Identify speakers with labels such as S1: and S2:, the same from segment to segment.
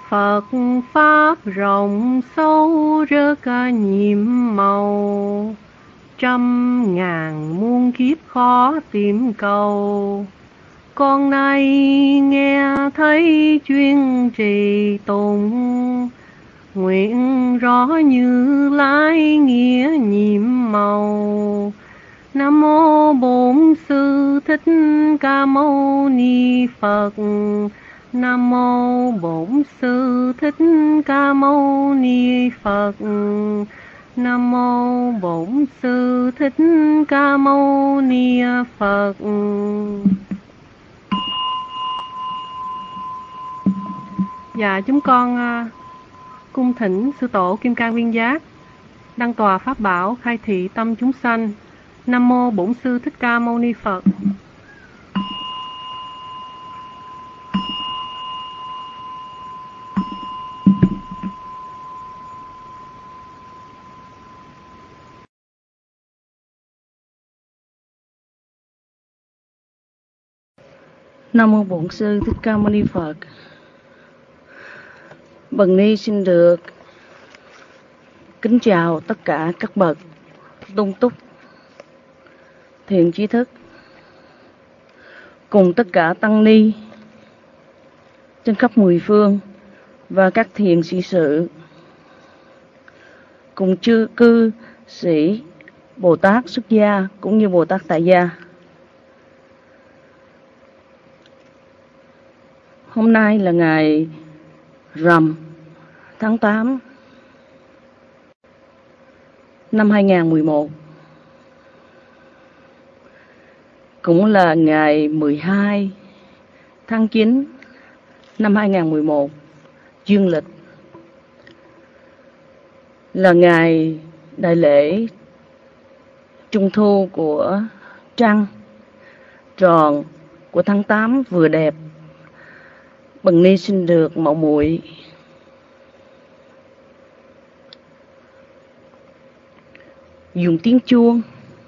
S1: Phật Pháp rộng sâu rất nhiệm màu, trăm ngàn muôn kiếp khó tìm cầu. Con nay nghe thấy chuyên trì tụng, nguyện rõ Như Lai nghĩa nhiệm màu. Nam mô Bổn Sư Thích Ca Mâu Ni Phật. Nam mô Bổn Sư Thích Ca Mâu Ni Phật. Nam mô Bổn Sư Thích Ca Mâu Ni Phật. Dạ, chúng con cung thỉnh Sư Tổ Kim Cang Viên Giác đăng tòa Pháp Bảo khai thị tâm chúng sanh. Nam mô Bổn Sư Thích Ca Mâu Ni Phật.
S2: Nam mô Bổn Sư Thích Ca Mâu Ni Phật. Bần ni xin được kính chào tất cả các bậc tôn túc, thiện trí thức, cùng tất cả tăng ni trên khắp mười phương và các thiền sĩ sự, cùng chư cư sĩ Bồ Tát xuất gia cũng như Bồ Tát tại gia. Hôm nay là ngày Rằm tháng 8 năm 2011, cũng là ngày 12 tháng 9 năm 2011 dương lịch, là ngày đại lễ Trung thu của trăng tròn của tháng 8 vừa đẹp. Bần ni xin được mạo muội dùng tiếng chuông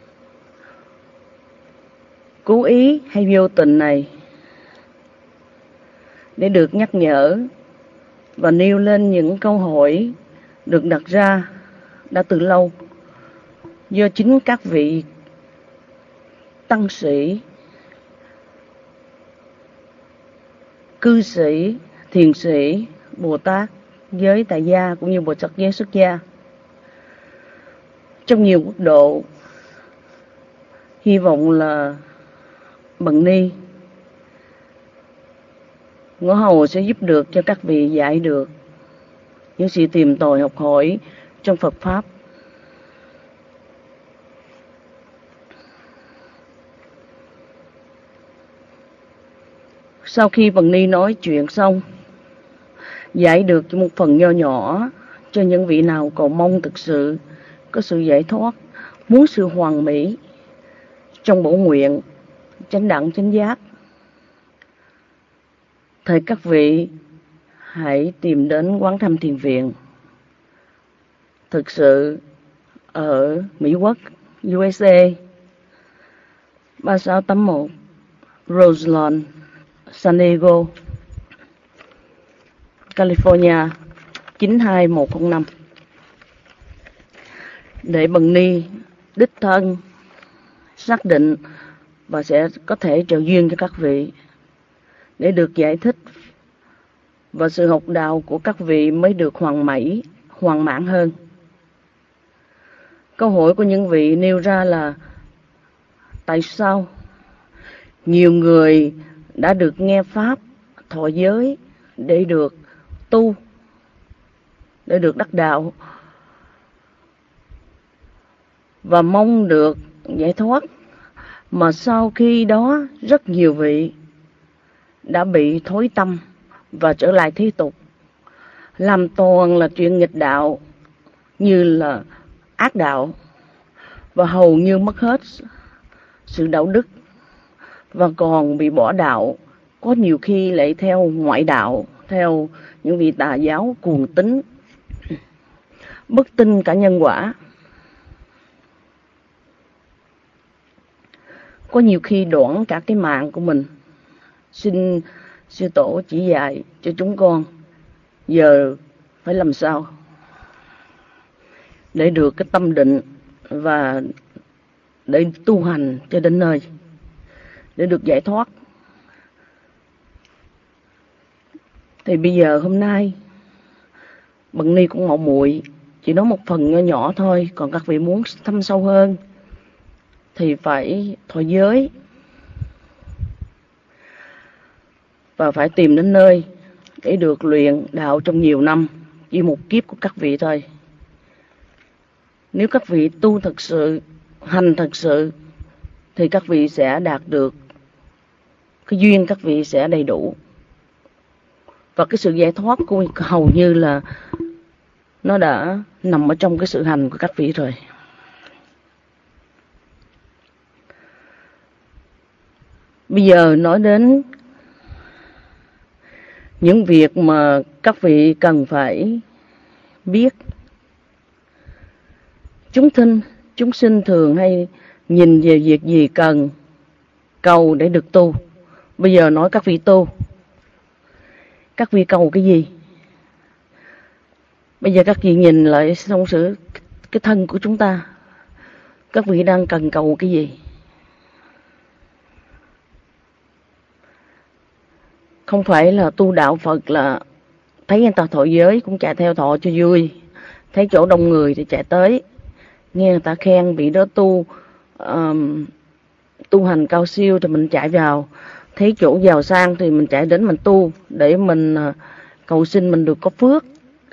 S2: cố ý hay vô tình này để được nhắc nhở và nêu lên những câu hỏi được đặt ra đã từ lâu do chính các vị tăng sĩ, cư sĩ, thiền sĩ, Bồ Tát giới tại gia cũng như Bồ Tát giới xuất gia trong nhiều quốc độ. Hy vọng là bần ni ngõ hầu sẽ giúp được cho các vị giải được những sự tìm tòi học hỏi trong Phật Pháp. Sau khi bần ni nói chuyện xong, giải được một phần nho nhỏ cho những vị nào cầu mong thực sự có sự giải thoát, muốn sự hoàn mỹ trong bổ nguyện chánh đẳng chánh giác, thì các vị hãy tìm đến Quán Thâm Thiền Viện, thực sự ở Mỹ Quốc, USA, 3681 Roselawn, San Diego, California 92105, để bần ni đích thân xác định và sẽ có thể trợ duyên cho các vị để được giải thích, và sự học đạo của các vị mới được hoàn mãn hơn. Câu hỏi của những vị nêu ra là tại sao nhiều người đã được nghe Pháp thọ giới để được tu, để được đắc đạo và mong được giải thoát, mà sau khi đó rất nhiều vị đã bị thối tâm và trở lại thế tục, làm toàn là chuyện nghịch đạo như là ác đạo, và hầu như mất hết sự đạo đức, và còn bị bỏ đạo, có nhiều khi lại theo ngoại đạo, theo những vị tà giáo cuồng tín, bất tin cả nhân quả. Có nhiều khi đoạn cả cái mạng của mình. Xin Sư Tổ chỉ dạy cho chúng con Giờ phải làm sao để được cái tâm định và để tu hành cho đến nơi, để được giải thoát. Thì bây giờ hôm nay Bần Ni cũng mạo muội chỉ nói một phần nho nhỏ thôi, còn các vị muốn thăm sâu hơn thì phải thọ giới và phải tìm đến nơi để được luyện đạo trong nhiều năm, chỉ một kiếp của các vị thôi. Nếu các vị tu thật sự, hành thật sự thì các vị sẽ đạt được cái duyên, các vị sẽ đầy đủ. Và cái sự giải thoát của hầu như là nó đã nằm ở trong cái sự hành của các vị rồi. Bây giờ nói đến những việc mà các vị cần phải biết. Chúng sinh thường hay nhìn về việc gì cần cầu để được tu. Bây giờ nói các vị tu, các vị cầu cái gì? Bây giờ các vị nhìn lại xong sự cái thân của chúng ta, các vị đang cần cầu cái gì? Không phải là tu đạo Phật là thấy người ta thọ giới cũng chạy theo thọ cho vui, thấy chỗ đông người thì chạy tới, nghe người ta khen vị đó tu hành cao siêu thì mình chạy vào, thấy chỗ giàu sang thì mình chạy đến mình tu để mình cầu xin mình được có phước.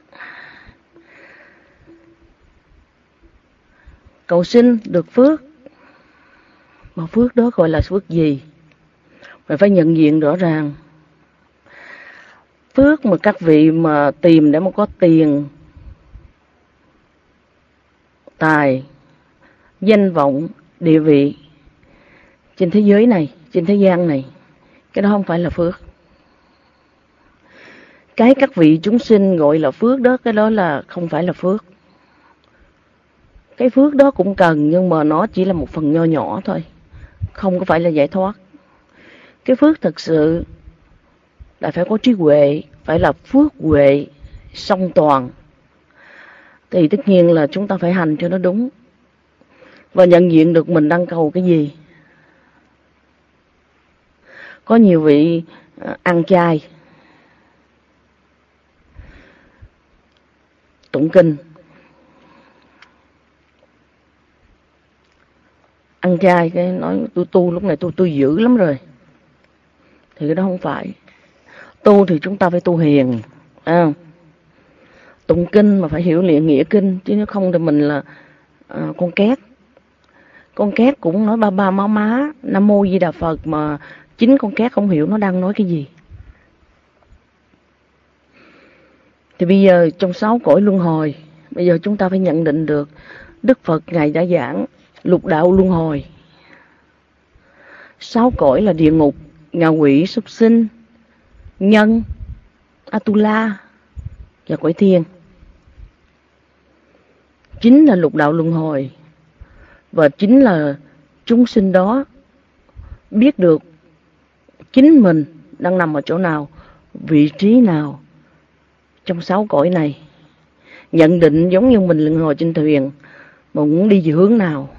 S2: Cầu xin được phước, mà phước đó gọi là phước gì? Phải nhận diện rõ ràng. Phước mà các vị mà tìm để mà có tiền, tài, danh vọng, địa vị trên thế giới này, trên thế gian này, cái đó không phải là phước. Cái các vị chúng sinh gọi là phước đó, cái đó là không phải là phước. Cái phước đó cũng cần, nhưng mà nó chỉ là một phần nho nhỏ thôi, không có phải là giải thoát. Cái phước thật sự là phải có trí huệ, phải là phước huệ song toàn. Thì tất nhiên là chúng ta phải hành cho nó đúng và nhận diện được mình đang cầu cái gì. Có nhiều vị ăn chay, tụng kinh, ăn chay cái nói tôi tu lúc này tôi dữ lắm rồi, thì cái đó không phải. Tu thì chúng ta phải tu hiền, tụng kinh mà phải hiểu liền nghĩa kinh, chứ nếu không thì mình là con két. Con két cũng nói ba ba má má Nam Mô Di Đà Phật, mà chính con két không hiểu nó đang nói cái gì. Thì bây giờ trong 6 cõi luân hồi, bây giờ chúng ta phải nhận định được Đức Phật Ngài đã giảng lục đạo luân hồi. 6 cõi là địa ngục, ngạ quỷ, súc sinh, nhân, Atula và cõi thiên. Chính là lục đạo luân hồi. Và chính là chúng sinh đó biết được chính mình đang nằm ở chỗ nào, vị trí nào trong 6 cõi này. Nhận định giống như mình ngồi trên thuyền mà muốn đi về hướng nào.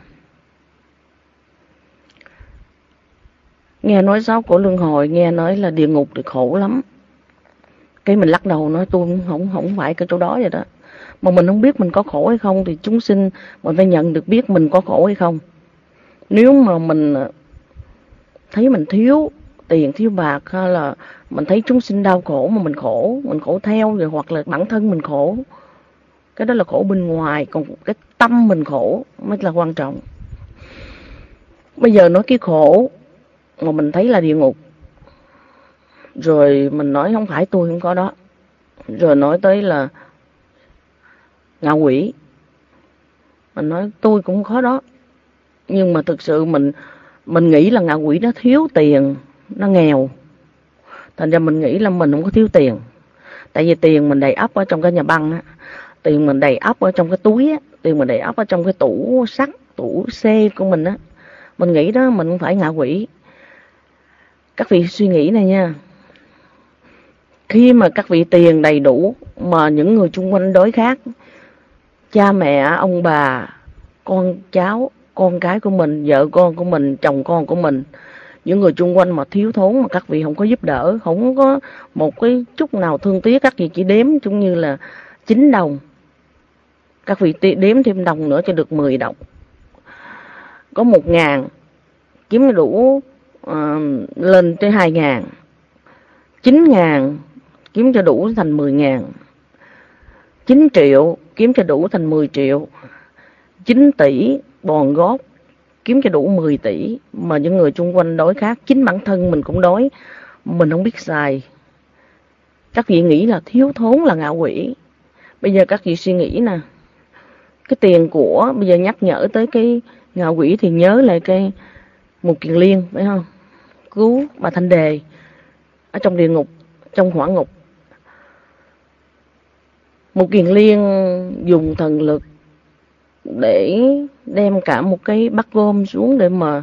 S2: Nghe nói 6 cõi luân hồi, nghe nói là địa ngục thì khổ lắm. Cái mình lắc đầu nói tôi không phải cái chỗ đó vậy đó. Mà mình không biết mình có khổ hay không thì chúng sinh mình phải nhận được biết mình có khổ hay không. Nếu mà mình thấy mình thiếu tiền, thiếu bạc, hay là mình thấy chúng sinh đau khổ mà mình khổ theo, rồi hoặc là bản thân mình khổ, cái đó là khổ bên ngoài, còn cái tâm mình khổ mới là quan trọng. Bây giờ nói cái khổ mà mình thấy là địa ngục, rồi mình nói không phải tôi không có đó, rồi nói tới là ngạ quỷ, mình nói tôi cũng có đó, nhưng mà thực sự mình nghĩ là ngạ quỷ nó thiếu tiền, nó nghèo, thành ra mình nghĩ là mình không có thiếu tiền. Tại vì tiền mình đầy ắp ở trong cái nhà băng á, tiền mình đầy ắp ở trong cái túi á, tiền mình đầy ắp ở trong cái tủ sắt, tủ xe của mình á, mình nghĩ đó mình không phải ngạ quỷ. Các vị suy nghĩ này nha, Khi mà các vị tiền đầy đủ mà những người xung quanh đối khác, cha mẹ, ông bà, con cháu, con cái của mình, vợ con của mình, chồng con của mình, những người xung quanh mà thiếu thốn mà các vị không có giúp đỡ, không có một cái chút nào thương tiếc, các vị chỉ đếm cũng như là 9 đồng. Các vị đếm thêm đồng nữa cho được 10 đồng. Có 1.000 kiếm đủ lên tới 2.000. 9.000 kiếm cho đủ thành 10.000. 9 triệu kiếm cho đủ thành 10 triệu. 9 tỷ bòn gót kiếm cho đủ 10 tỷ. Mà những người xung quanh đói khát, chính bản thân mình cũng đói, mình không biết xài. Các vị nghĩ là thiếu thốn là ngạ quỷ. Bây giờ các vị suy nghĩ nè, cái tiền của, bây giờ nhắc nhở tới cái ngạ quỷ thì nhớ lại cái Một Kiền Liên, phải không? Cứu bà Thanh Đề ở trong địa ngục, trong hỏa ngục. Một Kiền Liên dùng thần lực để đem cả một cái bát cơm xuống để mà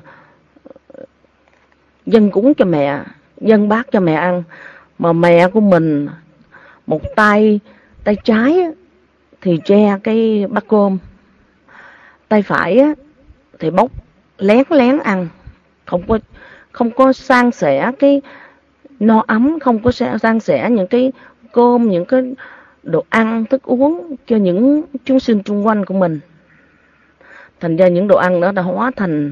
S2: dâng cúng cho mẹ, dâng bát cho mẹ ăn. Mà mẹ của mình một tay trái thì che cái bát cơm, tay phải thì bốc lén lén ăn, không có san sẻ cái no ấm, không có san sẻ những cái cơm, những cái đồ ăn, thức uống cho những chúng sinh xung quanh của mình. Thành ra những đồ ăn đó đã hóa thành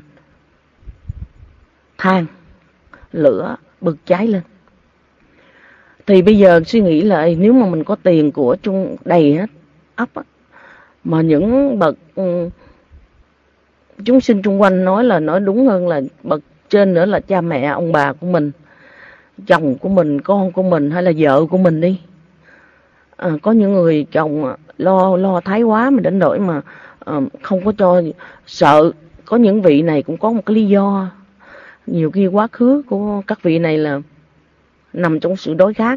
S2: than, lửa bực cháy lên. Thì bây giờ suy nghĩ lại, nếu mà mình có tiền của chung đầy hết ấp á, mà những bậc chúng sinh xung quanh nói đúng hơn là bậc trên nữa là cha mẹ, ông bà của mình, chồng của mình, con của mình hay là vợ của mình đi. Có những người chồng lo thái quá mà đến nỗi mà không có cho, sợ. Có những vị này cũng có một cái lý do. Nhiều khi quá khứ của các vị này là nằm trong sự đói khát,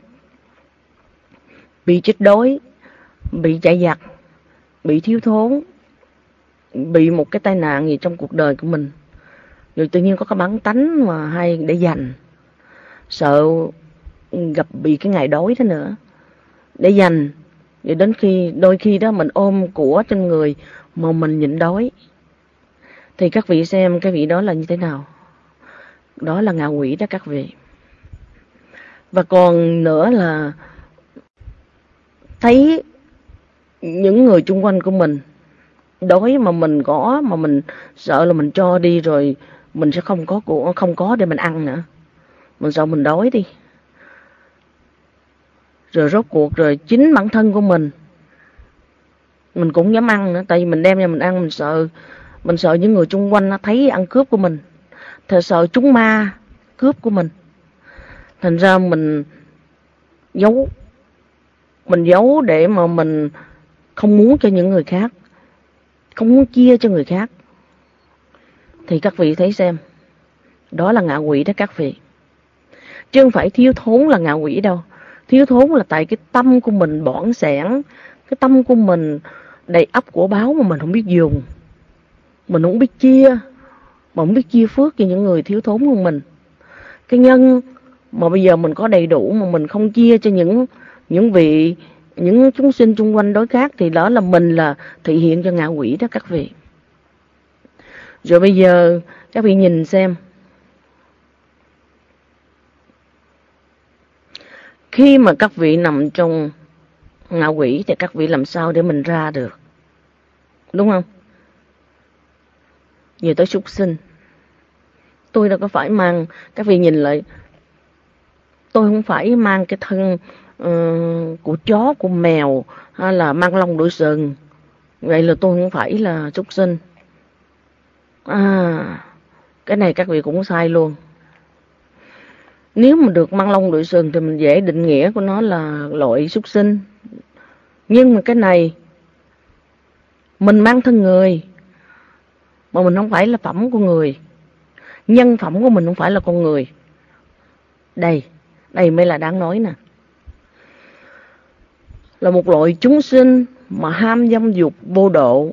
S2: bị chết đói, bị chạy giặc, bị thiếu thốn, bị một cái tai nạn gì trong cuộc đời của mình. Rồi tự nhiên có cái bản tánh mà hay để dành, sợ gặp bị cái ngày đói thế nữa, để dành. Rồi đến khi đôi khi đó mình ôm của trên người mà mình nhịn đói, thì các vị xem cái vị đó là như thế nào. Đó là ngạ quỷ đó các vị. Và còn nữa là thấy những người xung quanh của mình đói mà mình có, mà mình sợ là mình cho đi rồi mình sẽ không có để mình ăn nữa. Mình sợ mình đói đi. Rồi rốt cuộc rồi chính bản thân của mình cũng dám ăn nữa, tại vì mình đem ra mình ăn, mình sợ những người xung quanh nó thấy ăn cướp của mình, thật sợ chúng ma cướp của mình. Thành ra mình giấu để mà mình không muốn cho những người khác, không muốn chia cho người khác. Thì các vị thấy xem, đó là ngạ quỷ đó các vị. Chứ không phải thiếu thốn là ngạ quỷ đâu. Thiếu thốn là tại cái tâm của mình bỏng sẻn, cái tâm của mình đầy ắp của báo mà mình không biết dùng, mình không biết chia, mà không biết chia phước cho những người thiếu thốn hơn mình. Cái nhân mà bây giờ mình có đầy đủ mà mình không chia cho những chúng sinh xung quanh đối khác, thì đó là mình là thể hiện cho ngạ quỷ đó các vị. Rồi bây giờ các vị nhìn xem, khi mà các vị nằm trong ngạ quỷ thì các vị làm sao để mình ra được, đúng không? Về tới súc sinh, tôi đâu có phải mang, các vị nhìn lại, tôi không phải mang cái thân của chó, của mèo, hay là mang lông đội sừng. Vậy là tôi không phải là súc sinh. Cái này các vị cũng sai luôn. Nếu mà được mang lông đội sừng thì mình dễ định nghĩa của nó là loại súc sinh. Nhưng mà cái này mình mang thân người, mà mình không phải là phẩm của người. Nhân phẩm của mình không phải là con người. Đây mới là đáng nói nè. Là một loại chúng sinh mà ham dâm dục vô độ.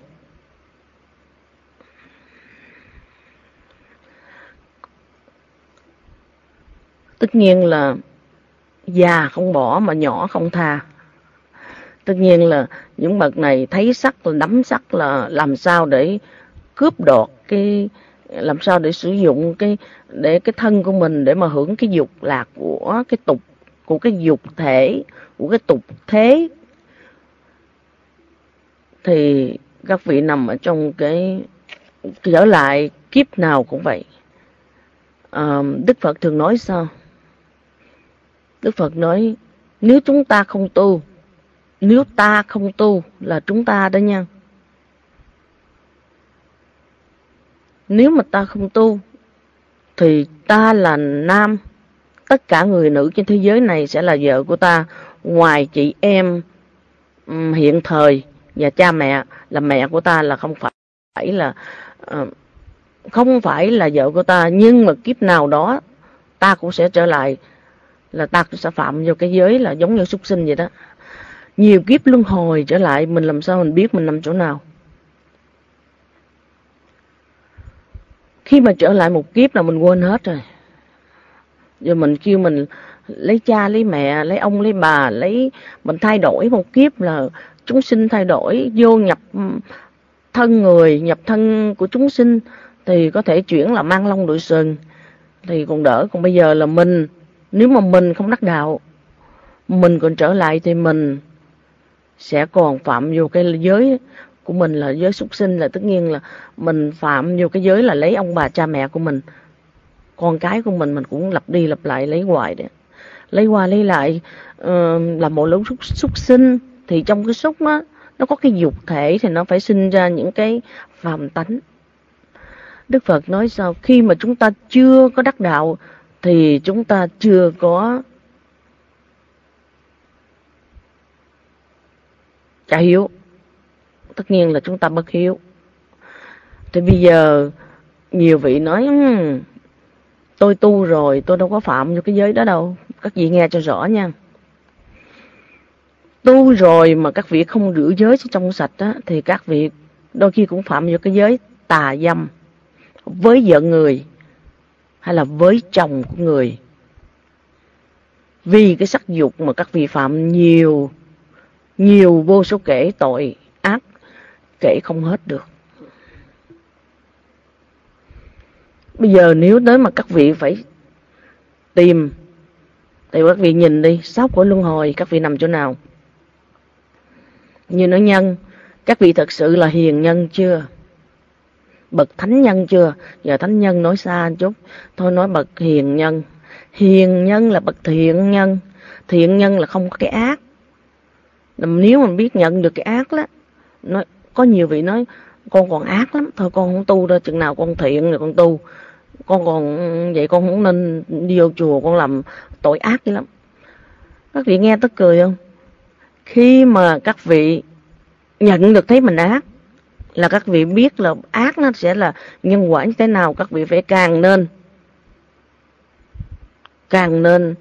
S2: Tất nhiên là già không bỏ mà nhỏ không tha. Tất nhiên là những bậc này thấy sắc là đắm sắc, là làm sao để cướp đoạt làm sao để sử dụng để cái thân của mình để mà hưởng cái dục lạc của cái tục, của cái dục thể, của cái tục thế. Thì các vị nằm ở trong trở lại kiếp nào cũng vậy. Đức Phật thường nói sao? Đức Phật nói nếu chúng ta không tu, nếu ta không tu là chúng ta đó nha. Nếu mà ta không tu thì ta là nam, tất cả người nữ trên thế giới này sẽ là vợ của ta, ngoài chị em hiện thời và cha mẹ là mẹ của ta là không phải là vợ của ta. Nhưng mà kiếp nào đó ta cũng sẽ trở lại, là ta cũng sẽ phạm vào cái giới là giống như súc sinh vậy đó. Nhiều kiếp luân hồi trở lại, mình làm sao mình biết mình nằm chỗ nào? Khi mà trở lại một kiếp là mình quên hết rồi. Giờ mình kêu mình lấy cha, lấy mẹ, lấy ông, lấy bà, mình thay đổi một kiếp là chúng sinh thay đổi, vô nhập thân người, nhập thân của chúng sinh thì có thể chuyển là mang lông đội sừng thì còn đỡ. Còn bây giờ là mình, nếu mà mình không đắc đạo, mình còn trở lại thì mình sẽ còn phạm vô cái giới của mình là giới súc sinh, là tất nhiên là mình phạm vô cái giới là lấy ông bà cha mẹ của mình, con cái của mình cũng lặp đi lặp lại lấy hoài đấy, lấy qua lấy lại, là một lũ súc sinh. Thì trong cái súc đó, nó có cái dục thể thì nó phải sinh ra những cái phàm tánh. Đức Phật nói sao? Khi mà chúng ta chưa có đắc đạo thì chúng ta chưa có trả hiếu. Tất nhiên là chúng ta bất hiếu. Thì bây giờ nhiều vị nói tôi tu rồi, tôi đâu có phạm vô cái giới đó đâu. Các vị nghe cho rõ nha. Tu rồi mà các vị không giữ giới trong sạch á, thì các vị đôi khi cũng phạm vô cái giới tà dâm với vợ người hay là với chồng của người. Vì cái sắc dục mà các vị phạm nhiều vô số kể tội ác, kể không hết được. Bây giờ nếu tới mà các vị phải tìm, thì các vị nhìn đi, 6 cõi luân hồi các vị nằm chỗ nào? Như nói nhân, các vị thật sự là hiền nhân chưa? Bậc thánh nhân chưa? Giờ thánh nhân nói xa một chút, thôi nói bậc hiền nhân. Hiền nhân là bậc thiện nhân. Thiện nhân là không có cái ác. Nếu mà biết nhận được cái ác đó, có nhiều vị nói con còn ác lắm, thôi con không tu đâu, chừng nào con thiện rồi con tu. Con còn vậy con không nên đi vô chùa, con làm tội ác vậy lắm. Các vị nghe tức cười không? Khi mà các vị nhận được thấy mình ác, là các vị biết là ác nó sẽ là nhân quả như thế nào. Các vị phải càng nên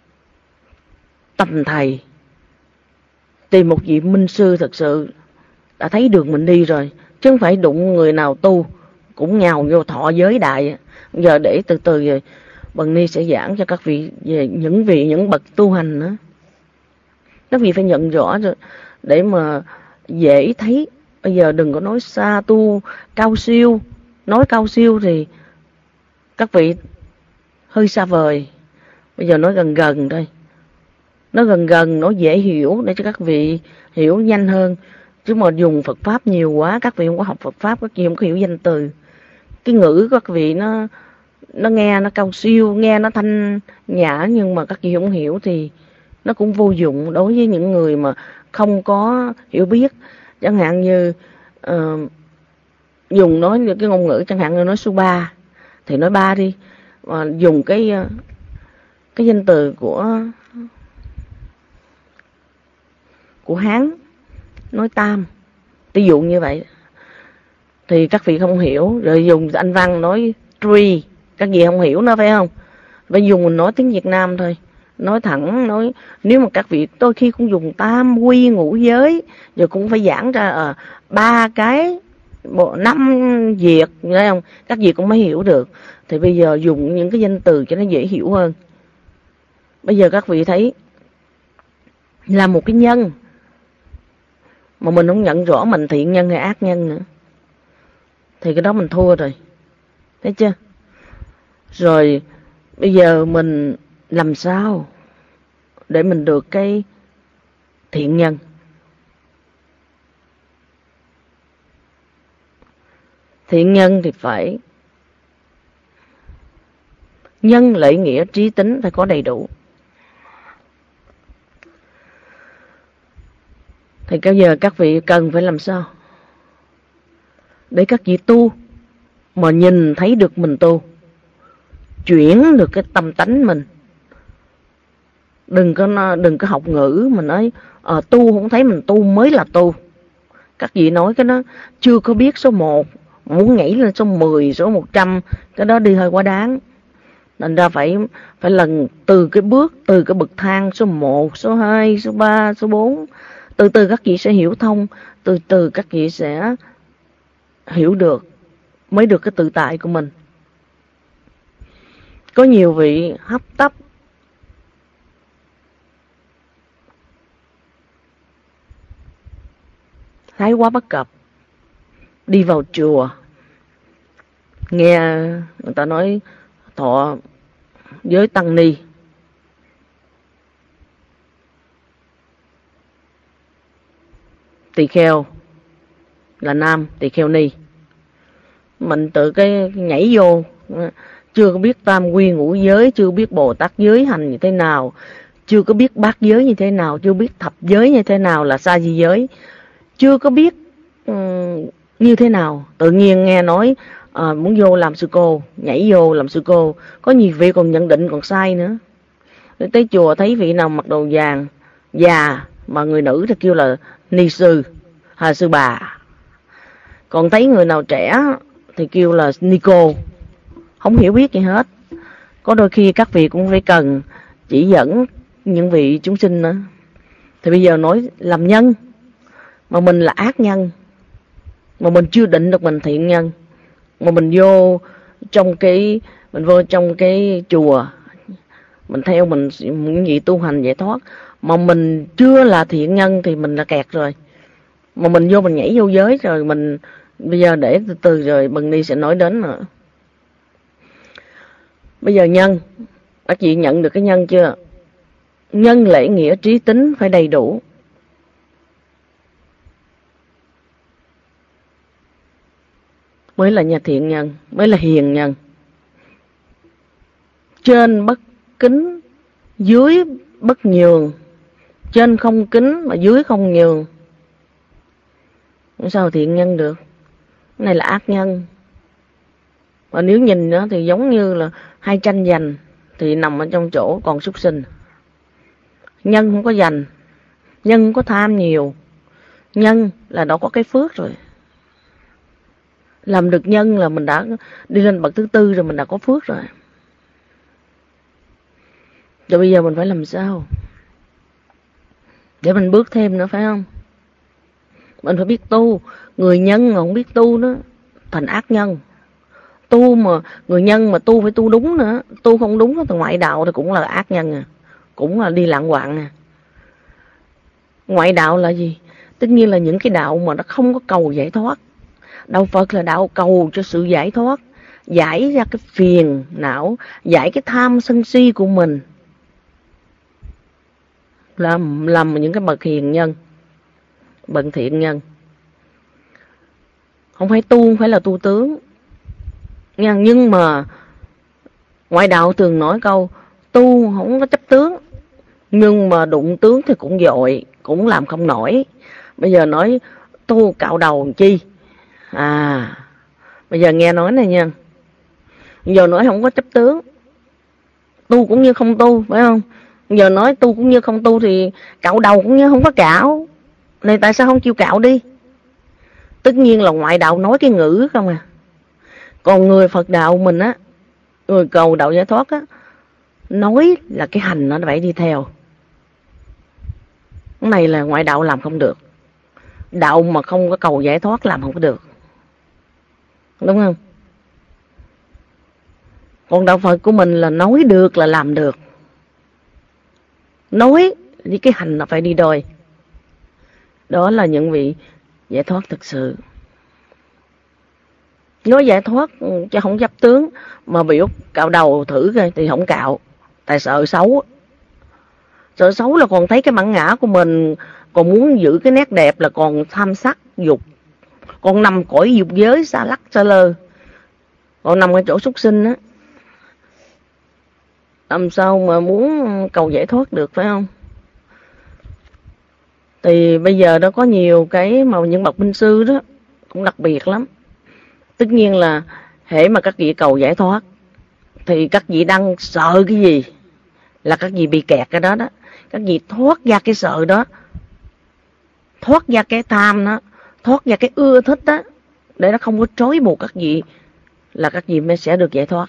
S2: tầm thầy, tìm một vị minh sư thật sự đã thấy đường mình đi rồi, chứ không phải đụng người nào tu cũng nhào vô thọ giới đại. Giờ để từ từ rồi Bần Ni sẽ giảng cho các vị về những bậc tu hành nữa. Các vị phải nhận rõ rồi để mà dễ thấy. Bây giờ đừng có nói xa tu cao siêu. Nói cao siêu thì các vị hơi xa vời. Bây giờ nói gần thôi. Nó gần, nó dễ hiểu để cho các vị hiểu nhanh hơn. Chứ mà dùng Phật Pháp nhiều quá, các vị không có học Phật Pháp, các vị không có hiểu danh từ. Cái ngữ của các vị nó nghe nó cao siêu, nghe nó thanh nhã, nhưng mà các vị không hiểu thì nó cũng vô dụng đối với những người mà không có hiểu biết. Chẳng hạn như dùng nói cái ngôn ngữ, chẳng hạn như nói số 3 thì nói 3 đi, mà dùng cái danh từ của Hán nói tam, ví dụ như vậy thì các vị không hiểu. Rồi dùng Anh văn nói tree, các vị không hiểu nó phải không? Phải dùng mình nói tiếng Việt Nam thôi, nói thẳng. Nếu mà các vị đôi khi cũng dùng tam quy ngũ giới, rồi cũng phải giảng ra 3 cái 5 việc, thấy không? Các vị cũng mới hiểu được. Thì bây giờ dùng những cái danh từ cho nó dễ hiểu hơn. Bây giờ các vị thấy là một cái nhân mà mình không nhận rõ mình thiện nhân hay ác nhân nữa, thì cái đó mình thua rồi. Thấy chưa? Rồi bây giờ mình làm sao để mình được cái thiện nhân? Thiện nhân thì phải nhân lễ nghĩa trí tính phải có đầy đủ. Thì bây giờ các vị cần phải làm sao để các vị tu mà nhìn thấy được mình tu, chuyển được cái tâm tánh mình. Đừng có học ngữ mà nói tu không thấy mình tu mới là tu. Các vị nói cái đó chưa có biết số 1, muốn nhảy lên số 10, số 100, cái đó đi hơi quá đáng. Nên ra phải lần từ cái bước, từ cái bậc thang số 1, số 2, số 3, số 4. Từ từ các vị sẽ hiểu thông, từ từ các vị sẽ hiểu được, mới được cái tự tại của mình. Có nhiều vị hấp tấp, thái quá bất cập, đi vào chùa, nghe người ta nói thọ giới tăng ni, tỳ kheo là nam, tỳ kheo ni. Mình tự cái nhảy vô, chưa có biết tam quy ngũ giới, chưa biết Bồ Tát giới hành như thế nào, chưa có biết bát giới như thế nào, chưa biết thập giới như thế nào là sa di giới, chưa có biết như thế nào. Tự nhiên nghe nói muốn vô làm sư cô, nhảy vô làm sư cô. Có nhiều vị còn nhận định còn sai nữa. Tới chùa thấy vị nào mặc đồ vàng già mà người nữ thì kêu là ni sư hay sư bà, còn thấy người nào trẻ thì kêu là ni cô. Không hiểu biết gì hết. Có đôi khi các vị cũng phải cần chỉ dẫn những vị chúng sinh nữa. Thì bây giờ nói làm nhân mà mình là ác nhân, mà mình chưa định được mình thiện nhân, mà mình vô trong cái chùa, mình theo mình những gì tu hành giải thoát, mà mình chưa là thiện nhân thì mình là kẹt rồi. Mà mình vô mình nhảy vô giới rồi, mình bây giờ để từ từ rồi Bần Ni sẽ nói đến nữa. Bây giờ nhân, các chị nhận được cái nhân chưa? Nhân lễ nghĩa trí tính phải đầy đủ. Mới là nhà thiện nhân, mới là hiền nhân. Trên bất kính, dưới bất nhường. Trên không kính mà dưới không nhường. Sao thiện nhân được? Cái này là ác nhân. Và nếu nhìn nữa thì giống như là hai tranh giành thì nằm ở trong chỗ còn súc sinh. Nhân không có giành, nhân không có tham nhiều, nhân là đã có cái phước rồi. Làm được nhân là mình đã đi lên bậc thứ tư rồi, mình đã có phước rồi. Rồi bây giờ mình phải làm sao để mình bước thêm nữa, phải không? Mình phải biết tu. Người nhân mà không biết tu đó thành ác nhân. Tu mà người nhân mà tu phải tu đúng nữa. Tu không đúng thì ngoại đạo thì cũng là ác nhân à, cũng là đi lạng quạng à. Ngoại đạo là gì? Tất nhiên là những cái đạo mà nó không có cầu giải thoát. Đạo Phật là đạo cầu cho sự giải thoát, giải ra cái phiền não, giải cái tham sân si của mình. Làm những cái bậc hiền nhân, bậc thiện nhân. Không phải tu, không phải là tu tướng. Nhưng mà ngoại đạo thường nói câu tu không có chấp tướng, nhưng mà đụng tướng thì cũng dội, cũng làm không nổi. Bây giờ nói tu cạo đầu làm chi? Bây giờ nghe nói này nha. Bây giờ nói không có chấp tướng, tu cũng như không tu, phải không? Bây giờ nói tu cũng như không tu thì cạo đầu cũng như không có cạo. Này tại sao không chịu cạo đi? Tất nhiên là ngoại đạo nói cái ngữ không à. Còn người Phật đạo mình á, người cầu đạo giải thoát á, nói là cái hành nó phải đi theo. Cái này là ngoại đạo làm không được. Đạo mà không có cầu giải thoát làm không có được. Đúng không? Còn đạo Phật của mình là nói được là làm được. nói với cái hành là phải đi đôi. Đó là những vị giải thoát thực sự. Nói giải thoát chứ không chấp tướng, mà biểu cạo đầu thử coi thì không cạo, tại sợ xấu. Sợ xấu là còn thấy cái bản ngã của mình, còn muốn giữ cái nét đẹp là còn tham sắc dục, còn nằm cõi dục giới xa lắc xa lơ, còn nằm ở chỗ súc sinh á, làm sao mà muốn cầu giải thoát được, phải không? Thì bây giờ nó có nhiều cái mà những bậc minh sư đó cũng đặc biệt lắm. Tất nhiên là hễ mà các vị cầu giải thoát thì các vị đang sợ cái gì là các vị bị kẹt cái đó đó. Các vị thoát ra cái sợ đó, thoát ra cái tham đó, thoát ra cái ưa thích đó, để nó không có trói buộc các vị, là các vị mới sẽ được giải thoát.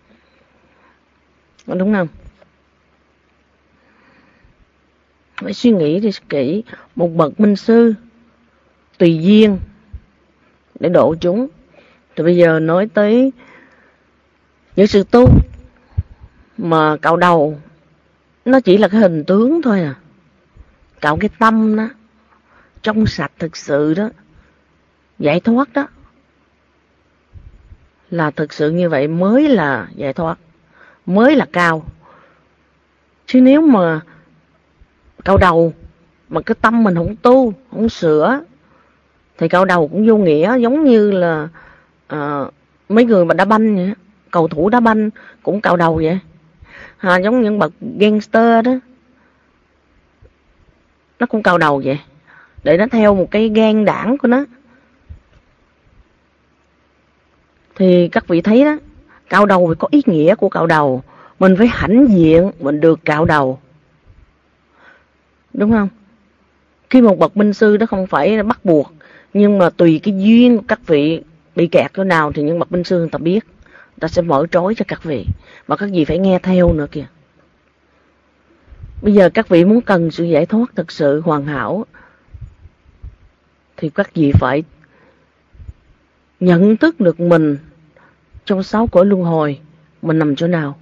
S2: Đúng không? Phải suy nghĩ đi kỹ. Một bậc minh sư tùy duyên để độ chúng. Thì bây giờ nói tới những sự tu mà cạo đầu, nó chỉ là cái hình tướng thôi à. Cạo cái tâm đó, trong sạch thực sự đó, giải thoát đó, là thực sự như vậy mới là giải thoát, mới là cao. Chứ nếu mà cạo đầu mà cái tâm mình không tu, không sửa, thì cạo đầu cũng vô nghĩa. Giống như là mấy người mà đá banh vậy, cầu thủ đá banh cũng cạo đầu vậy. Giống những bậc gangster đó, nó cũng cạo đầu vậy, để nó theo một cái gan đảng của nó. Thì các vị thấy đó, cạo đầu phải có ý nghĩa của cạo đầu. Mình phải hãnh diện mình được cạo đầu, đúng không? Khi một bậc minh sư đó không phải bắt buộc, nhưng mà tùy cái duyên của các vị bị kẹt chỗ nào thì những bậc minh sư người ta biết, người ta sẽ mở trói cho các vị, mà các vị phải nghe theo nữa kìa. Bây giờ các vị muốn cần sự giải thoát thực sự hoàn hảo thì các vị phải nhận thức được mình trong 6 cõi luân hồi mình nằm chỗ nào.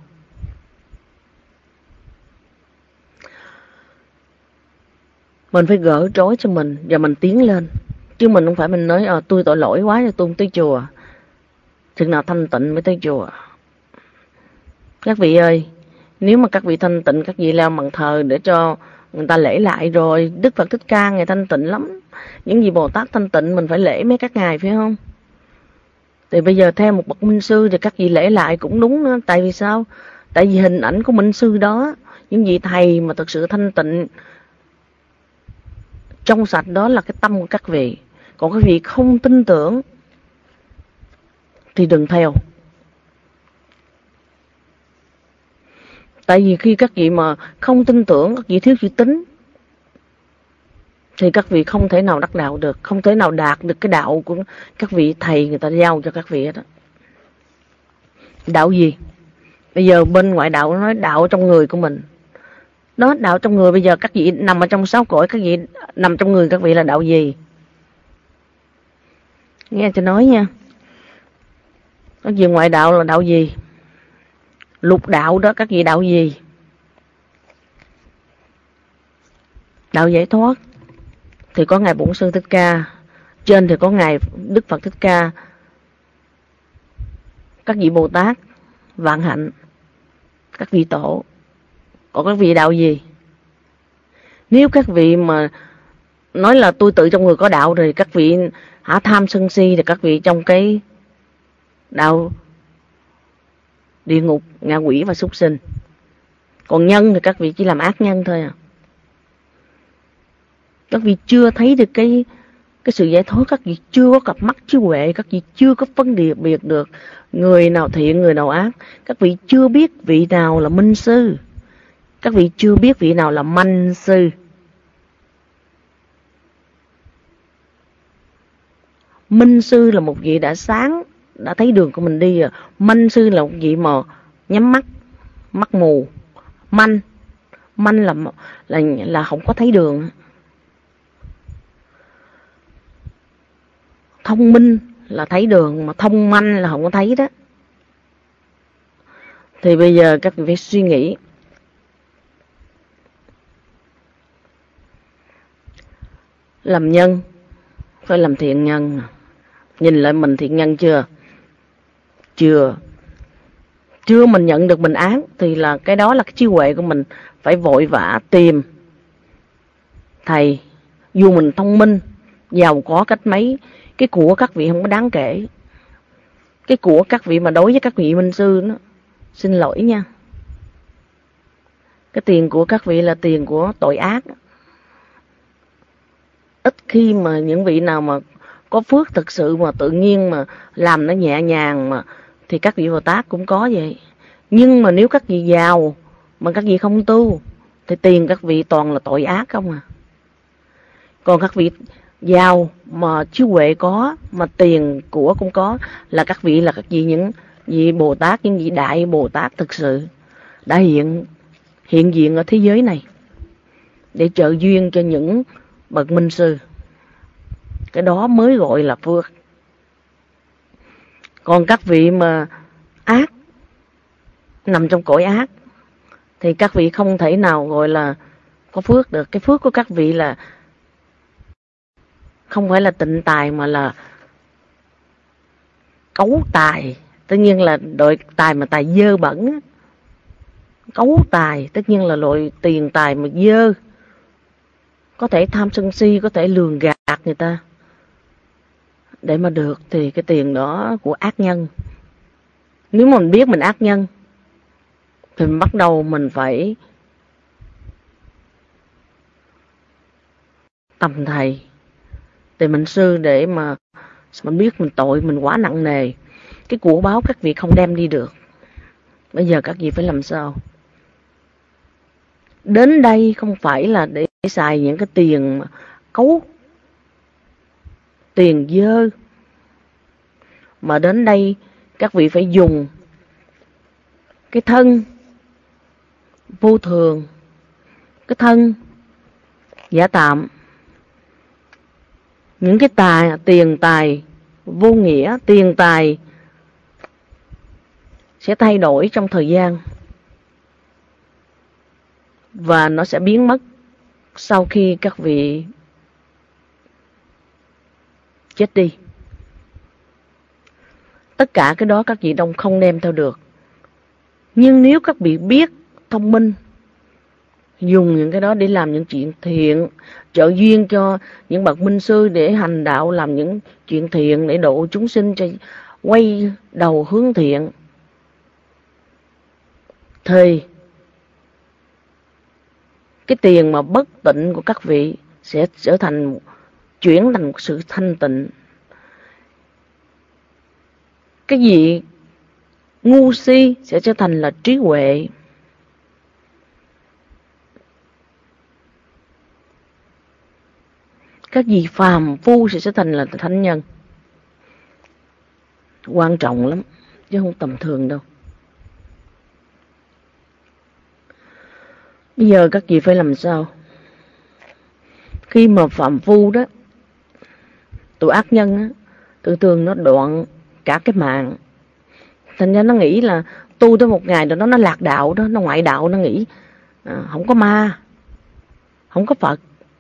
S2: Mình phải gỡ trói cho mình và mình tiến lên. Chứ mình không phải mình nói tôi tội lỗi quá rồi tôi không tới chùa, chừng nào thanh tịnh mới tới chùa. Các vị ơi, nếu mà các vị thanh tịnh, các vị leo bàn thờ để cho người ta lễ lại rồi. Đức Phật Thích Ca Ngài thanh tịnh lắm. Những gì Bồ Tát thanh tịnh mình phải lễ mấy các ngài, phải không? Thì bây giờ theo một bậc minh sư thì các vị lễ lại cũng đúng nữa. Tại vì sao? Tại vì hình ảnh của minh sư đó, những vị thầy mà thực sự thanh tịnh trong sạch đó là cái tâm của các vị. Còn các vị không tin tưởng thì đừng theo. Tại vì khi các vị mà không tin tưởng, các vị thiếu chữ tín, thì các vị không thể nào đắc đạo được, không thể nào đạt được cái đạo của các vị thầy người ta giao cho các vị đó. Đạo gì? Bây giờ bên ngoại đạo nói đạo trong người của mình. Đó, đạo trong người. Bây giờ các vị nằm ở trong 6 cõi, các vị nằm trong người các vị là đạo gì? Nghe cho nói nha. Các vị ngoại đạo là đạo gì? Lục đạo đó, các vị đạo gì? Đạo giải thoát thì có Ngài Bổn Sư Thích Ca, trên thì có Ngài Đức Phật Thích Ca, các vị Bồ Tát, Vạn Hạnh, các vị Tổ. Còn các vị đạo gì? Nếu các vị mà nói là tôi tự trong người có đạo rồi, các vị tham sân si thì các vị trong cái đạo địa ngục, ngạ quỷ và súc sinh. Còn nhân thì các vị chỉ làm ác nhân thôi à. Các vị chưa thấy được cái sự giải thoát, các vị chưa có cặp mắt trí huệ, các vị chưa có phân biệt được người nào thiện, người nào ác. Các vị chưa biết vị nào là minh sư, các vị chưa biết vị nào là manh sư. Minh sư là một vị đã sáng, đã thấy đường của mình đi rồi. Manh sư là một vị mà nhắm mắt, mắt mù. Manh là không có thấy đường. Thông minh là thấy đường, mà thông manh là không có thấy đó. Thì bây giờ các vị phải suy nghĩ. Làm nhân phải làm thiện nhân. Nhìn lại mình thiện nhân chưa? Chưa mình nhận được bình án thì là cái đó là cái trí huệ của mình. Phải vội vã tìm thầy. Dù mình thông minh, giàu có cách mấy, cái của các vị không có đáng kể. Cái của các vị mà đối với các vị minh sư đó, xin lỗi nha, cái tiền của các vị là tiền của tội ác. Ít khi mà những vị nào mà có phước thực sự mà tự nhiên mà làm nó nhẹ nhàng mà thì các vị Bồ Tát cũng có vậy. Nhưng mà nếu các vị giàu mà các vị không tu thì tiền các vị toàn là tội ác không à. Còn các vị giàu mà trí huệ có, mà tiền của cũng có, là các vị những vị Bồ Tát, những vị đại Bồ Tát thực sự đã hiện diện ở thế giới này để trợ duyên cho những bậc minh sư. Cái đó mới gọi là phước. Còn các vị mà ác, nằm trong cõi ác, thì các vị không thể nào gọi là có phước được. Cái phước của các vị là không phải là tịnh tài mà là cấu tài. Tất nhiên là loại tài mà tài dơ bẩn. Cấu tài tất nhiên là loại tiền tài mà dơ, có thể tham sân si, có thể lường gạt người ta để mà được, thì cái tiền đó của ác nhân. Nếu mà mình biết mình ác nhân thì mình bắt đầu mình phải tầm thầy, tìm minh sư để mà mình biết mình tội mình quá nặng nề. Cái của báo các vị không đem đi được. Bây giờ các vị phải làm sao? Đến đây không phải là để xài những cái tiền cấu, tiền dơ, mà đến đây các vị phải dùng cái thân vô thường, cái thân giả tạm, những cái tiền tài vô nghĩa. Tiền tài sẽ thay đổi trong thời gian và nó sẽ biến mất sau khi các vị chết đi. Tất cả cái đó các vị đông không đem theo được. Nhưng nếu các vị biết thông minh, dùng những cái đó để làm những chuyện thiện, trợ duyên cho những bậc minh sư để hành đạo, làm những chuyện thiện để độ chúng sinh cho quay đầu hướng thiện, thì cái tiền mà bất tịnh của các vị sẽ chuyển thành một sự thanh tịnh. Cái gì ngu si sẽ trở thành là trí huệ. Các gì phàm phu sẽ trở thành là thánh nhân. Quan trọng lắm, chứ không tầm thường đâu. Bây giờ các vị phải làm sao? Khi mà phàm phu đó, tụi ác nhân á, thường nó đoạn cả cái mạng. Thành ra nó nghĩ là tu tới một ngày đó nó lạc đạo đó, nó ngoại đạo, nó nghĩ không có ma, không có Phật.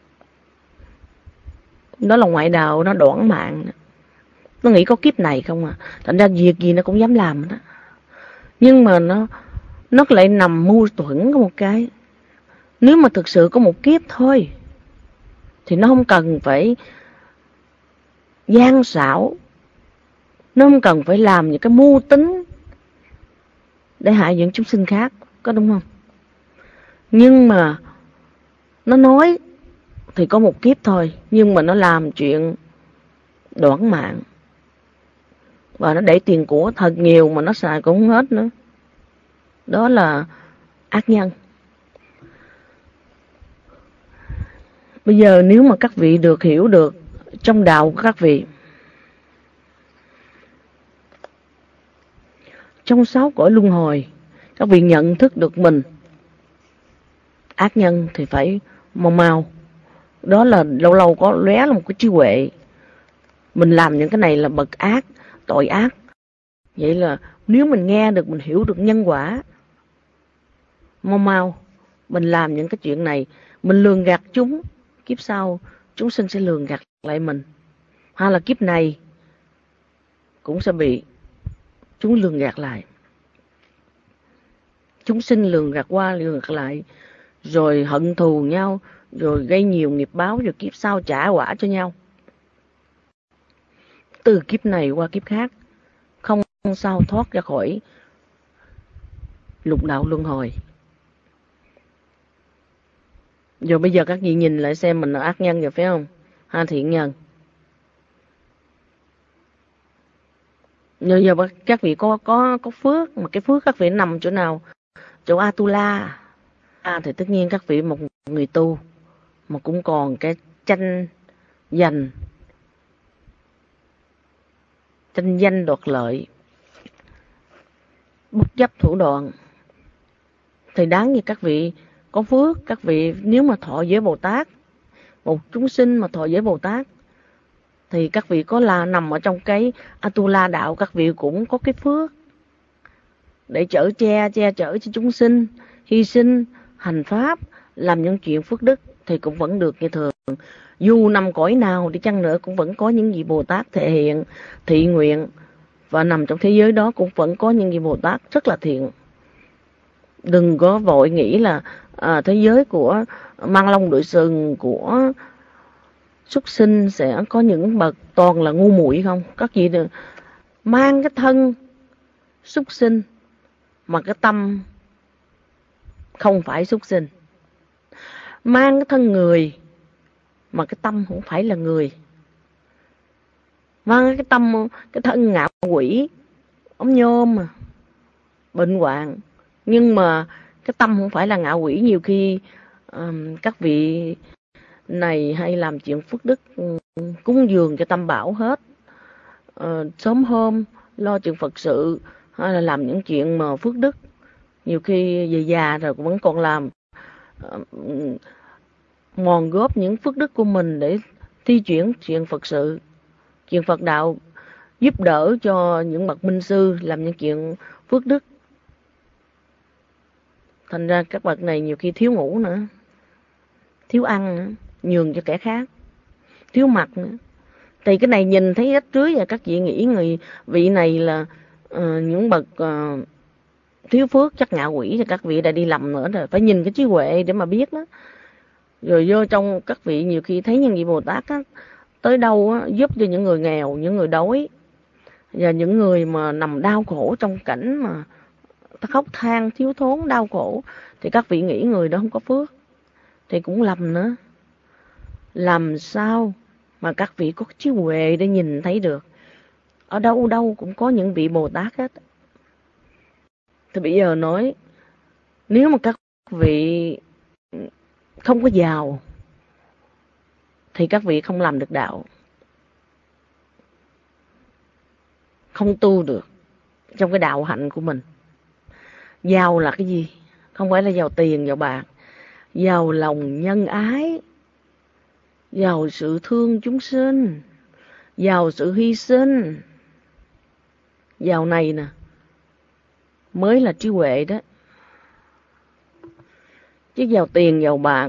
S2: Đó là ngoại đạo, nó đoạn mạng. Nó nghĩ có kiếp này không à. Thành ra việc gì nó cũng dám làm đó. Nhưng mà nó lại nằm mâu thuẫn có một cái. Nếu mà thực sự có một kiếp thôi thì nó không cần phải gian xảo, nó không cần phải làm những cái mưu tính để hại những chúng sinh khác, có đúng không? Nhưng mà nó nói thì có một kiếp thôi, nhưng mà nó làm chuyện đoản mạng, và nó để tiền của thật nhiều mà nó xài cũng không hết nữa. Đó là ác nhân. Bây giờ nếu mà các vị được hiểu được trong đạo của các vị, trong 6 cõi luân hồi, các vị nhận thức được mình ác nhân thì phải mau. Đó là lâu lâu có lóe là một cái trí huệ. Mình làm những cái này là bậc ác, tội ác. Vậy là nếu mình nghe được, mình hiểu được nhân quả, mau mình làm những cái chuyện này, mình lường gạt chúng, kiếp sau chúng sinh sẽ lường gạt lại mình, hay là kiếp này cũng sẽ bị chúng lường gạt lại. Chúng sinh lường gạt qua lường gạt lại, rồi hận thù nhau, rồi gây nhiều nghiệp báo, rồi kiếp sau trả quả cho nhau. Từ kiếp này qua kiếp khác, không sao thoát ra khỏi lục đạo luân hồi. Rồi bây giờ các vị nhìn lại xem mình là ác nhân rồi phải không? Hay thiện nhân? Rồi giờ các vị có phước, mà cái phước các vị nằm chỗ nào? Chỗ Atula. Thì tất nhiên các vị một người tu mà cũng còn cái tranh danh đoạt lợi, bất chấp thủ đoạn, thì đáng như các vị có phước. Các vị nếu mà thọ giới Bồ Tát, một chúng sinh mà thọ giới Bồ Tát, thì các vị có là nằm ở trong cái Atula đạo, các vị cũng có cái phước để che chở cho chúng sinh, hy sinh, hành pháp, làm những chuyện phước đức thì cũng vẫn được như thường. Dù nằm cõi nào đi chăng nữa cũng vẫn có những vị Bồ Tát thể hiện, thị nguyện, và nằm trong thế giới đó cũng vẫn có những vị Bồ Tát rất là thiện. Đừng có vội nghĩ là thế giới của mang lông đội sừng, của súc sinh sẽ có những bậc toàn là ngu muội không. Các vị đừng mang cái thân súc sinh mà cái tâm không phải súc sinh, mang cái thân người mà cái tâm không phải là người, mang cái thân ngạo quỷ, ống nhôm mà bệnh hoạn, nhưng mà cái tâm không phải là ngạo quỷ. Nhiều khi các vị này hay làm chuyện phước đức, cúng dường cho Tam Bảo hết, sớm hôm lo chuyện Phật sự, hay là làm những chuyện mà phước đức. Nhiều khi về già rồi cũng vẫn còn làm, mòn góp những phước đức của mình để thi chuyển chuyện Phật sự, chuyện Phật đạo, giúp đỡ cho những bậc minh sư làm những chuyện phước đức. Thành ra các bậc này nhiều khi thiếu ngủ nữa, thiếu ăn nữa, nhường cho kẻ khác, thiếu mặc nữa. Thì cái này nhìn thấy rách rưới, và các vị nghĩ người vị này là những bậc thiếu phước, chắc ngạ quỷ, thì các vị đã đi lầm nữa rồi. Phải nhìn cái trí huệ để mà biết đó. Rồi vô trong các vị nhiều khi thấy những vị Bồ Tát á, tới đâu á, giúp cho những người nghèo, những người đói, và những người mà nằm đau khổ trong cảnh mà ta khóc than, thiếu thốn, đau khổ, thì các vị nghĩ người đó không có phước, thì cũng lầm nữa. Làm sao mà các vị có trí huệ để nhìn thấy được? Ở đâu đâu cũng có những vị Bồ Tát hết. Thì bây giờ nói, nếu mà các vị không có giàu thì các vị không làm được đạo, không tu được trong cái đạo hạnh của mình. Giàu là cái gì? Không phải là giàu tiền, giàu bạc. Giàu lòng nhân ái, giàu sự thương chúng sinh, giàu sự hy sinh. Giàu này nè mới là trí huệ đó. Chứ giàu tiền, giàu bạc,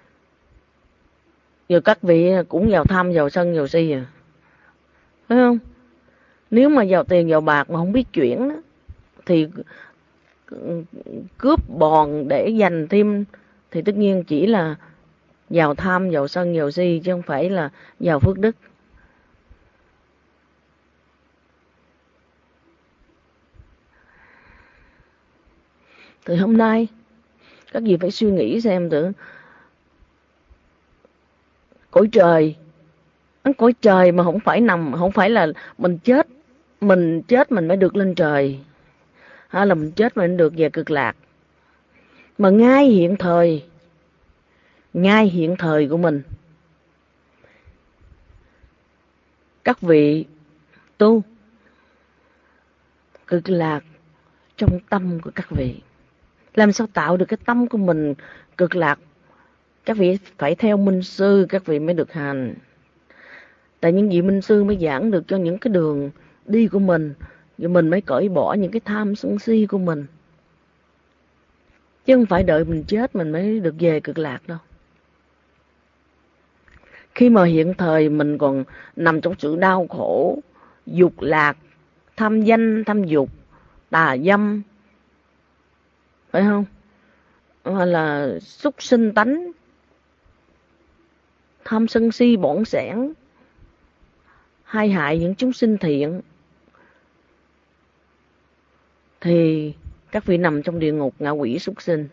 S2: rồi các vị cũng giàu tham, giàu sân, giàu si à, phải không? Nếu mà giàu tiền, giàu bạc mà không biết chuyển đó, thì cướp bòn để dành thêm, thì tất nhiên chỉ là giàu tham, giàu sân, giàu si, chứ không phải là giàu phước đức. Thì hôm nay các vị phải suy nghĩ xem thử, cõi trời mà không phải nằm, không phải là mình chết mình mới được lên trời, hay là mình chết mình được về cực lạc. Mà ngay hiện thời của mình, các vị tu cực lạc trong tâm của các vị. Làm sao tạo được cái tâm của mình cực lạc? Các vị phải theo minh sư các vị mới được hành. Tại những vị minh sư mới giảng được cho những cái đường đi của mình, rồi mình mới cởi bỏ những cái tham sân si của mình. Chứ không phải đợi mình chết mình mới được về cực lạc đâu. Khi mà hiện thời mình còn nằm trong sự đau khổ, dục lạc, tham danh, tham dục, tà dâm, phải không? Hoặc là súc sinh tánh, tham sân si bỏng sẻn, hay hại những chúng sinh thiện, thì các vị nằm trong địa ngục ngạ quỷ súc sinh.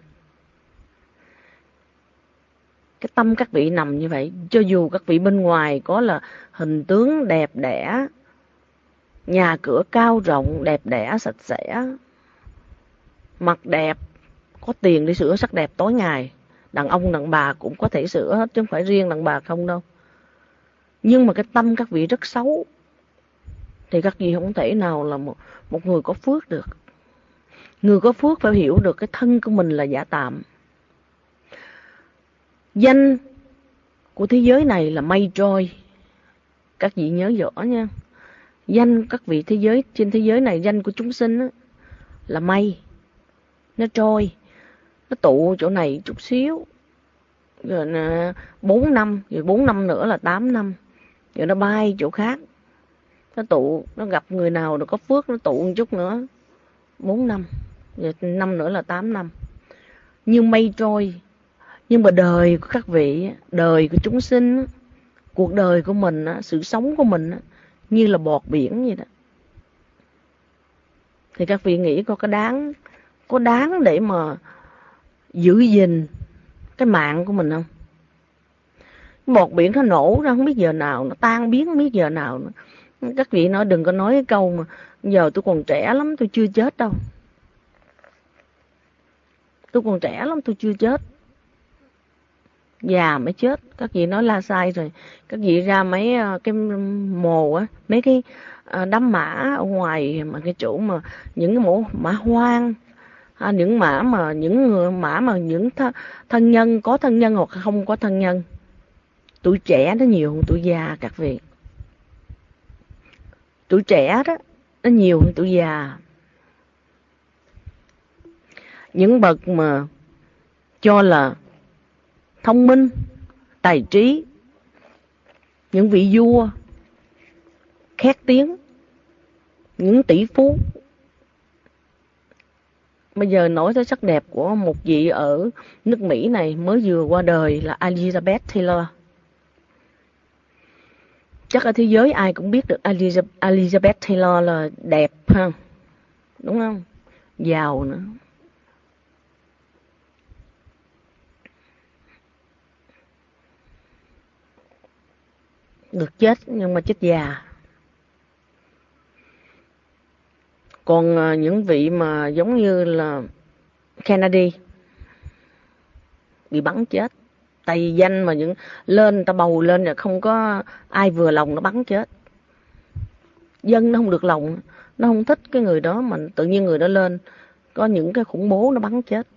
S2: Cái tâm các vị nằm như vậy, cho dù các vị bên ngoài có là hình tướng đẹp đẽ, nhà cửa cao rộng, đẹp đẽ, sạch sẽ, mặt đẹp, có tiền để sửa sắc đẹp tối ngày, đàn ông đàn bà cũng có thể sửa hết chứ không phải riêng đàn bà không đâu. Nhưng mà cái tâm các vị rất xấu, thì các vị không thể nào là một người có phước được. Người có phước phải hiểu được cái thân của mình là giả tạm. Danh của thế giới này là mây trôi. Các vị nhớ rõ nha. Danh các vị thế giới trên thế giới này, danh của chúng sinh là mây. Nó trôi, nó tụ chỗ này chút xíu, rồi 4 năm, rồi 4 năm nữa là 8 năm, rồi nó bay chỗ khác. Nó tụ, nó gặp người nào nó có phước nó tụ một chút nữa, 4 năm, rồi năm nữa là 8 năm. Như mây trôi. Nhưng mà đời của các vị, đời của chúng sinh, cuộc đời của mình, sự sống của mình như là bọt biển vậy đó. Thì các vị nghĩ có đáng để mà giữ gìn cái mạng của mình không? Bọt biển nó nổ ra không biết giờ nào, nó tan biến không biết giờ nào nữa. Các vị nói đừng có nói cái câu mà giờ tôi còn trẻ lắm, tôi chưa chết đâu. Tôi còn trẻ lắm, tôi chưa chết. Già mới chết. Các vị nói la sai rồi. Các vị ra mấy cái mồ á, mấy cái đám mã ở ngoài, mà cái chỗ mà những cái mộ mã hoang, những mã mà những thân nhân, có thân nhân hoặc không có thân nhân. Tuổi trẻ nó nhiều hơn tuổi già các vị. Tuổi trẻ đó nó nhiều hơn tuổi già. Những bậc mà cho là thông minh, tài trí, những vị vua khét tiếng, những tỷ phú. Bây giờ nói tới sắc đẹp của một vị ở nước Mỹ này mới vừa qua đời là Elizabeth Taylor. Chắc ở thế giới ai cũng biết được Elizabeth Taylor là đẹp ha, đúng không? Giàu nữa. Được chết nhưng mà chết già. Còn những vị mà giống như là Kennedy bị bắn chết. Tại vì danh mà những lên người ta bầu lên là không có ai vừa lòng nó bắn chết. Dân nó không được lòng, nó không thích cái người đó mà tự nhiên người đó lên có những cái khủng bố nó bắn chết.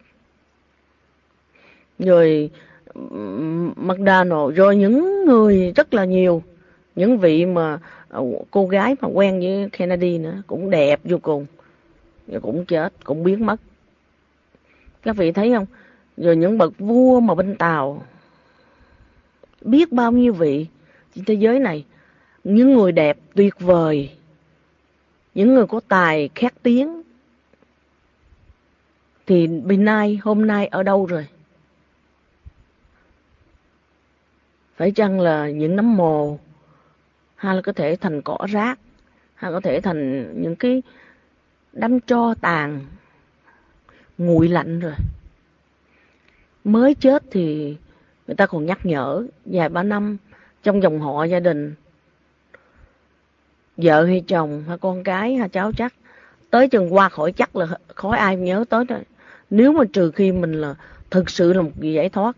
S2: Rồi McDonald, rồi những người rất là nhiều, những vị mà cô gái mà quen với Kennedy nữa cũng đẹp vô cùng, rồi cũng chết, cũng biến mất. Các vị thấy không? Rồi những bậc vua mà bên Tàu, biết bao nhiêu vị trên thế giới này, những người đẹp tuyệt vời, những người có tài khét tiếng, thì hôm nay ở đâu rồi? Phải chăng là những nấm mồ, hay là có thể thành cỏ rác, hay có thể thành những cái đám tro tàn nguội lạnh rồi. Mới chết thì người ta còn nhắc nhở vài ba năm trong dòng họ gia đình, vợ hay chồng hay con cái hay cháu chắc, tới chừng qua khỏi chắc là khỏi ai nhớ tới đó. Nếu mà trừ khi mình là thực sự là một người giải thoát,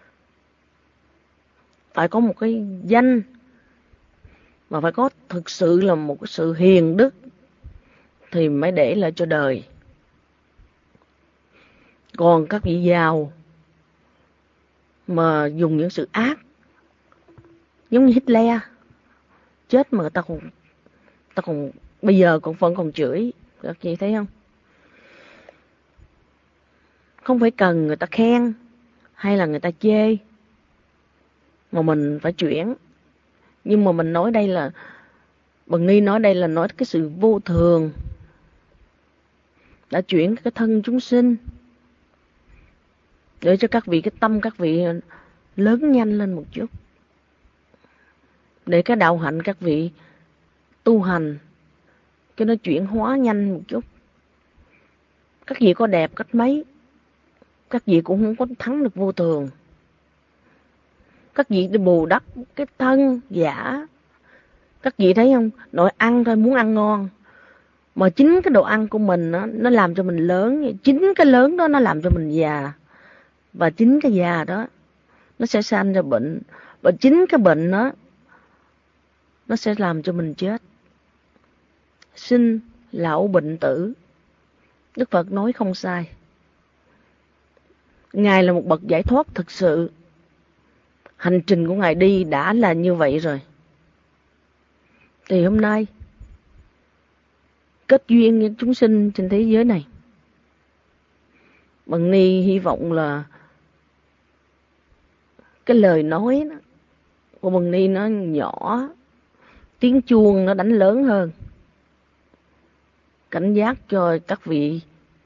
S2: phải có một cái danh, mà phải có thực sự là một cái sự hiền đức thì mới để lại cho đời. Còn các vị giàu mà dùng những sự ác, giống như Hitler, chết mà người ta còn bây giờ vẫn còn chửi. Các chị thấy không? Không phải cần người ta khen hay là người ta chê, mà mình phải chuyển. Nhưng mà mình nói đây là, Bần Ni nói đây là nói cái sự vô thường đã chuyển cái thân chúng sinh, để cho các vị cái tâm các vị lớn nhanh lên một chút, để cái đạo hạnh các vị tu hành cho nó chuyển hóa nhanh một chút. Các vị có đẹp cách mấy, các vị cũng không có thắng được vô thường. Các vị đi bù đắp cái thân giả. Các vị thấy không, nội ăn thôi muốn ăn ngon, mà chính cái đồ ăn của mình nó làm cho mình lớn. Chính cái lớn đó nó làm cho mình già, và chính cái già đó nó sẽ sanh ra bệnh, và chính cái bệnh đó nó sẽ làm cho mình chết. Sinh lão bệnh tử, Đức Phật nói không sai. Ngài là một bậc giải thoát thực sự. Hành trình của Ngài đi đã là như vậy rồi. Thì hôm nay kết duyên với chúng sinh trên thế giới này, Bần Ni hy vọng là cái lời nói của Bần Ni nó nhỏ, tiếng chuông nó đánh lớn hơn, cảnh giác cho các vị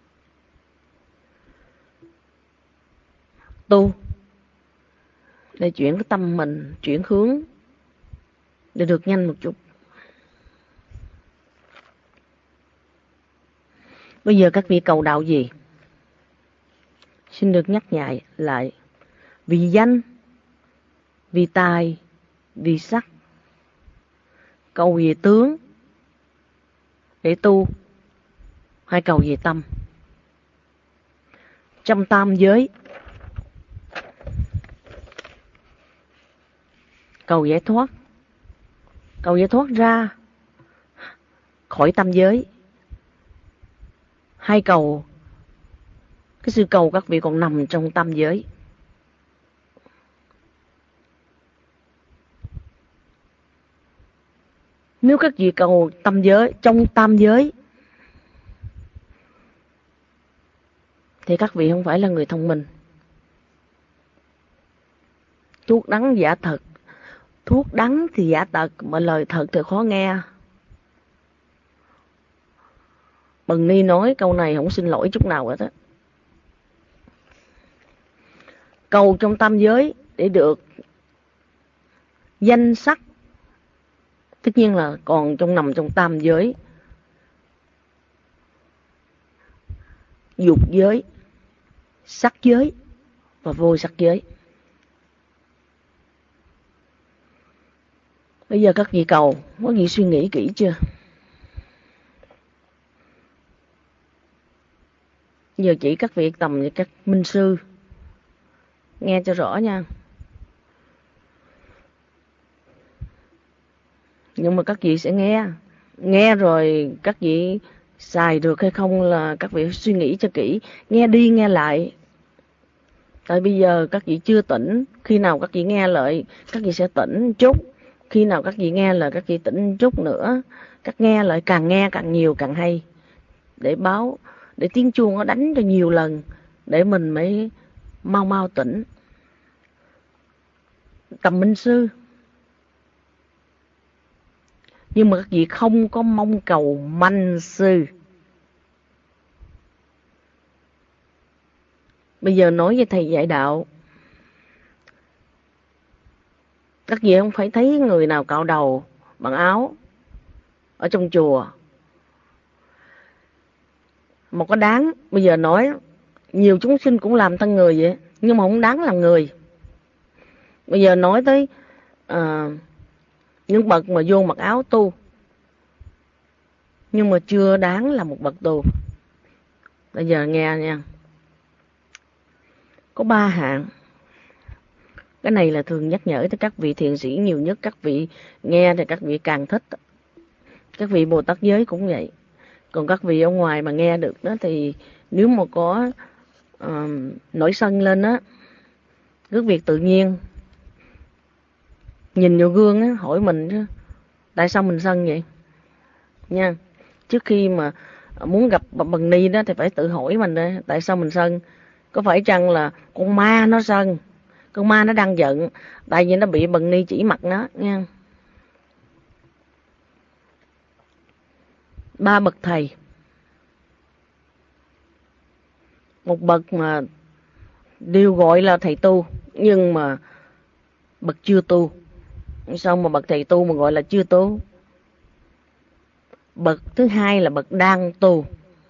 S2: tu để chuyển cái tâm mình, chuyển hướng để được nhanh một chút. Bây giờ các vị cầu đạo gì? Xin được nhắc nhạy lại. Vì danh, vì tài, vì sắc. Cầu về tướng để tu, hay cầu về tâm? Trong tam giới, cầu giải thoát. Cầu giải thoát ra khỏi tam giới, hay cầu cái sự cầu các vị còn nằm trong tam giới? Nếu các vị cầu tam giới, trong tam giới, thì các vị không phải là người thông minh. Thuốc đắng giả thật, thuốc đắng thì giả tật, mà lời thật thì khó nghe. Bần Ni nói câu này không xin lỗi chút nào hết á. Cầu trong tam giới để được danh sắc, tất nhiên là còn nằm trong tam giới. Dục giới, sắc giới và vô sắc giới. Bây giờ các vị cầu, có gì suy nghĩ kỹ chưa? Giờ chỉ các vị tầm với các minh sư, nghe cho rõ nha. Nhưng mà các vị sẽ nghe rồi các vị xài được hay không là các vị suy nghĩ cho kỹ, nghe đi nghe lại. Tại bây giờ các vị chưa tỉnh, khi nào các vị nghe lại các vị sẽ tỉnh chút, khi nào các vị nghe lời các vị tỉnh chút nữa. Các nghe lại càng nghe càng nhiều càng hay, để báo, để tiếng chuông nó đánh cho nhiều lần, để mình mới mau mau tỉnh. Tầm minh sư. Nhưng mà các vị không có mong cầu manh sư. Bây giờ nói với thầy dạy đạo, các vị không phải thấy người nào cạo đầu bằng áo ở trong chùa mà có đáng. Bây giờ nói nhiều chúng sinh cũng làm thân người vậy, nhưng mà không đáng làm người. Bây giờ nói tới những bậc mà vô mặc áo tu, nhưng mà chưa đáng là một bậc tu. Bây giờ nghe nha, có 3 hạng. Cái này là thường nhắc nhở tới các vị thiền sĩ nhiều nhất. Các vị nghe thì các vị càng thích. Các vị Bồ Tát giới cũng vậy. Còn các vị ở ngoài mà nghe được đó thì nếu mà có nổi sân lên á, cứ việc tự nhiên nhìn vào gương á, hỏi mình chứ tại sao mình sân vậy nha. Trước khi mà muốn gặp Bần Ni đó thì phải tự hỏi mình đó, tại sao mình sân? Có phải chăng là con ma nó sân? Con ma nó đang giận, tại vì nó bị Bần Ni chỉ mặt nó nha. 3 bậc thầy. Một bậc mà đều gọi là thầy tu, nhưng mà bậc chưa tu. Sao mà bậc thầy tu mà gọi là chưa tu? Bậc thứ hai là bậc đang tu.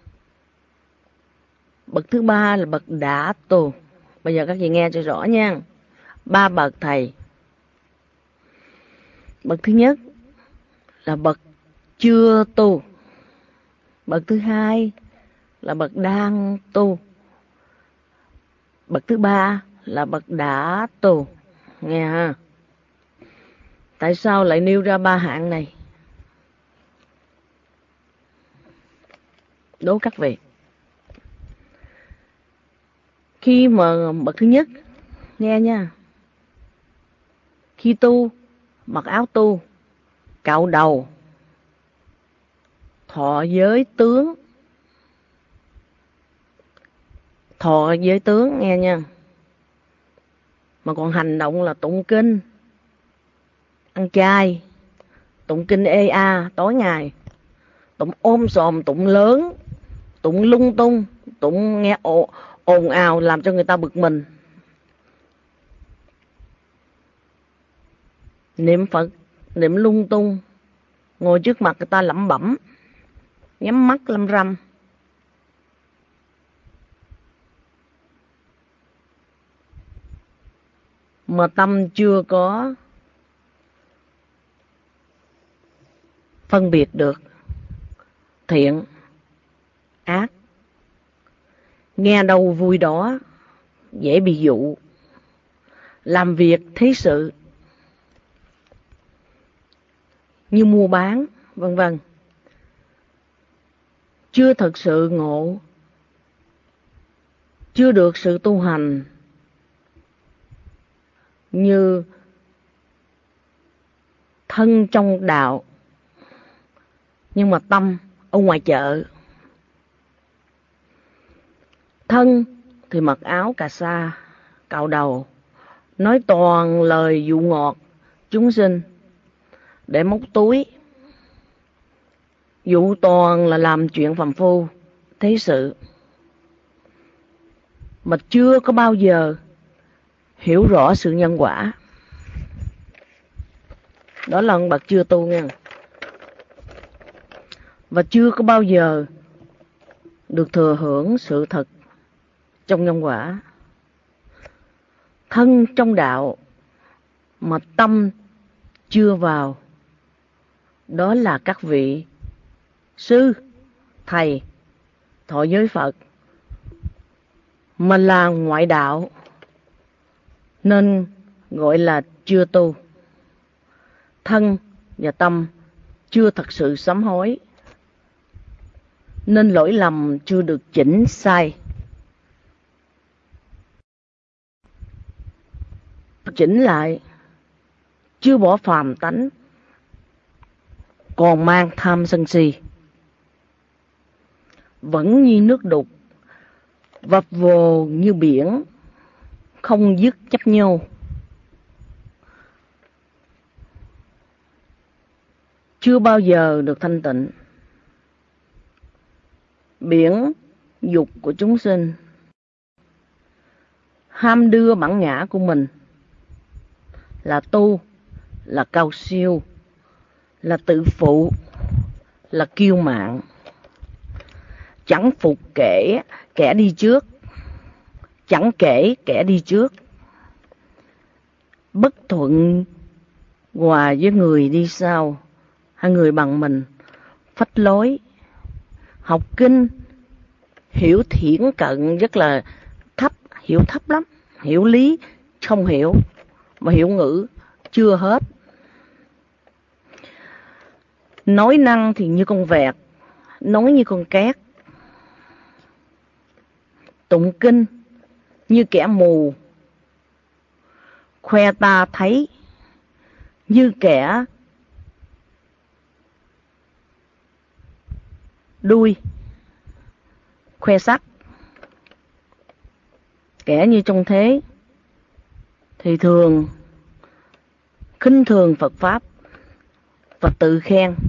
S2: Bậc thứ ba là bậc đã tu. Bây giờ các chị nghe cho rõ nha. 3 bậc thầy. Bậc thứ nhất là bậc chưa tu. Bậc thứ hai là bậc đang tu. Bậc thứ ba là bậc đã tu. Nghe ha. Tại sao lại nêu ra 3 hạng này? Đố các vị. Khi mà bậc thứ nhất, nghe nha, khi tu, mặc áo tu, cạo đầu, thọ giới tướng. Thọ giới tướng nghe nha. Mà còn hành động là tụng kinh, ăn chay, tụng kinh tối ngày, tụng ôm sòm, tụng lớn, tụng lung tung, tụng nghe ồn ào làm cho người ta bực mình. Niệm Phật, niệm lung tung, ngồi trước mặt người ta lẩm bẩm, nhắm mắt lâm râm. Mà tâm chưa có phân biệt được thiện, ác, nghe đâu vui đó, dễ bị dụ, làm việc thế sự như mua bán, vân vân. Chưa thật sự ngộ, chưa được sự tu hành như thân trong đạo, nhưng mà tâm ở ngoài chợ. Thân thì mặc áo cà sa, cạo đầu, nói toàn lời dụ ngọt chúng sinh để móc túi, dụ toàn là làm chuyện phàm phu thế sự, mà chưa có bao giờ hiểu rõ sự nhân quả. Đó là bậc chưa tu nha. Và chưa có bao giờ được thừa hưởng sự thật trong nhân quả. Thân trong đạo mà tâm chưa vào, đó là các vị sư, thầy, thọ giới Phật, mà là ngoại đạo, nên gọi là chưa tu. Thân và tâm chưa thật sự sám hối, nên lỗi lầm chưa được chỉnh sai. Chỉnh lại, chưa bỏ phàm tánh, còn mang tham sân si, vẫn như nước đục, vập vồ như biển, không dứt chấp nhau. Chưa bao giờ được thanh tịnh. Biển dục của chúng sinh ham đưa bản ngã của mình là tu, là cao siêu, là tự phụ, là kiêu mạn, chẳng phục kẻ đi trước, chẳng kể kẻ đi trước, bất thuận hòa với người đi sau hay người bằng mình, phách lối, học kinh hiểu thiển cận rất là thấp, hiểu thấp lắm, hiểu lý không hiểu, mà hiểu ngữ chưa hết. Nói năng thì như con vẹt, nói như con két, tụng kinh như kẻ mù, khoe ta thấy như kẻ đuôi, khoe sắc, kẻ như trong thế thì thường khinh thường Phật Pháp và tự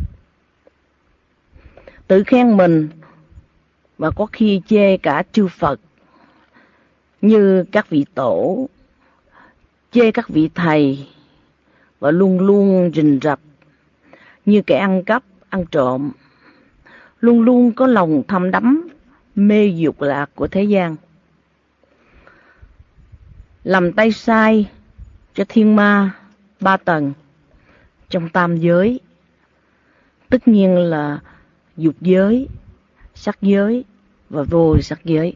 S2: khen mình, và có khi chê cả chư Phật như các vị tổ, chê các vị thầy, và luôn luôn rình rập như kẻ ăn cắp, ăn trộm, luôn luôn có lòng thâm đắm mê dục lạc của thế gian, làm tay sai cho thiên ma 3 tầng trong tam giới, tất nhiên là dục giới, sắc giới và vô sắc giới.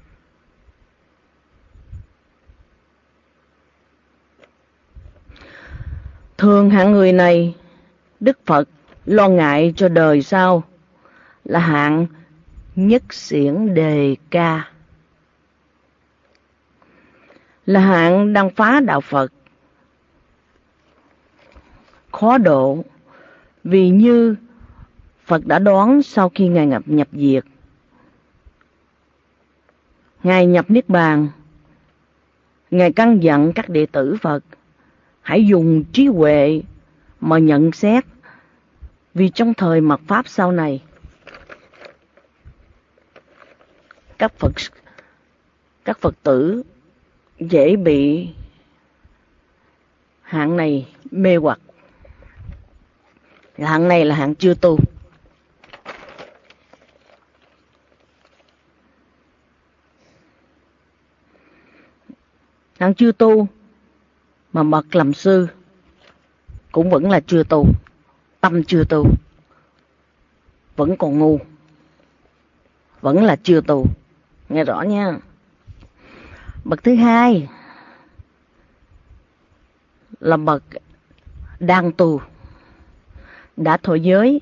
S2: Thường hạng người này, Đức Phật lo ngại cho đời sau là hạng nhất xiển đề ca, là hạng đang phá đạo Phật, khó độ, vì như Phật đã đoán sau khi Ngài nhập diệt, Ngài nhập Niết Bàn, Ngài căn dặn các đệ tử Phật hãy dùng trí huệ mà nhận xét, vì trong thời mạt Pháp sau này, các Phật tử dễ bị hạng này mê hoặc. Hạng này là hạng chưa tu. Hạng chưa tu mà bậc làm sư cũng vẫn là chưa tu, tâm chưa tu, vẫn còn ngu, vẫn là chưa tu. Nghe rõ nha. Bậc thứ hai là bậc đang tu, đã thọ giới,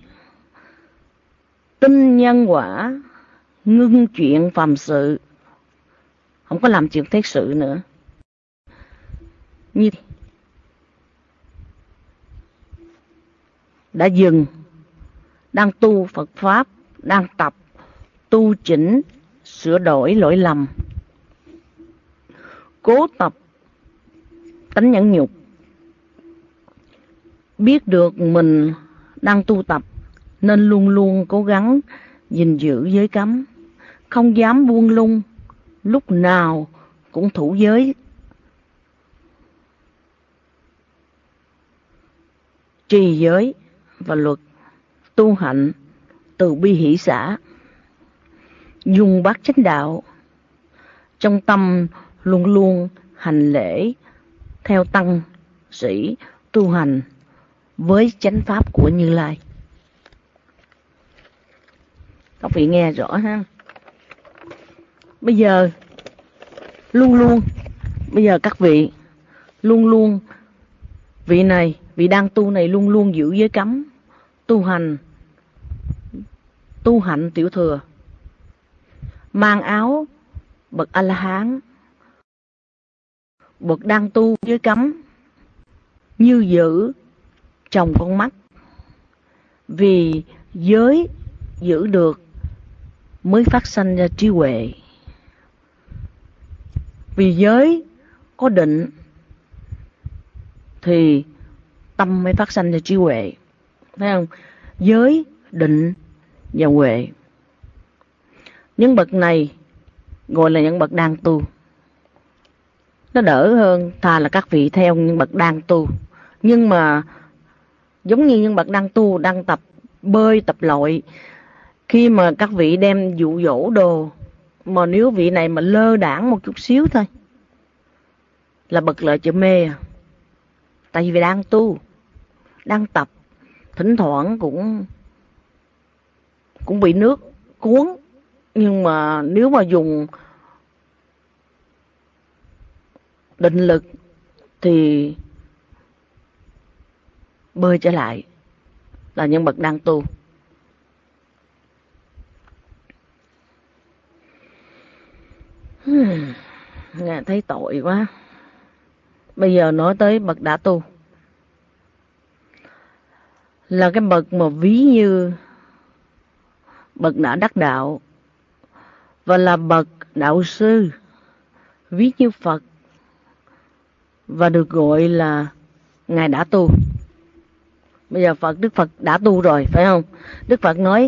S2: tin nhân quả, ngưng chuyện phàm sự, không có làm chuyện thế sự nữa. Như đã dừng, đang tu Phật Pháp, đang tập tu chỉnh, sửa đổi lỗi lầm, cố tập tánh nhẫn nhục, biết được mình đang tu tập nên luôn luôn cố gắng gìn giữ giới cấm, không dám buông lung, lúc nào cũng thủ giới, trì giới và luật, tu hạnh từ bi hỷ xả, dùng bát chánh đạo, trong tâm luôn luôn hành lễ theo tăng sĩ, tu hành với chánh pháp của Như Lai. Các vị nghe rõ ha. Bây giờ các vị luôn luôn, vị đang tu này luôn luôn giữ giới cấm, tu hạnh tiểu thừa, mang áo bậc A-la-hán, bậc đang tu giới cấm như giữ tròng con mắt, vì giới giữ được mới phát sanh ra trí huệ, vì giới có định thì tâm mới phát sanh ra trí huệ. Thấy không? Giới, định và huệ. Những bậc này gọi là những bậc đang tu. Nó đỡ hơn thà là các vị theo những bậc đang tu. Nhưng mà giống như những bậc đang tu, đang tập bơi, tập lội, khi mà các vị đem dụ dỗ đồ, mà nếu vị này mà lơ đãng một chút xíu thôi là bật lại chữ mê à. Tại vì đang tu, đang tập, thỉnh thoảng cũng bị nước cuốn. Nhưng mà nếu mà dùng định lực thì bơi trở lại, là những bậc đang tu. Nghe thấy tội quá. Bây giờ nói tới bậc đã tu, là cái bậc mà ví như bậc đã đắc đạo, và là bậc đạo sư, ví như Phật, và được gọi là Ngài đã tu. Bây giờ Đức Phật đã tu rồi, phải không? Đức Phật nói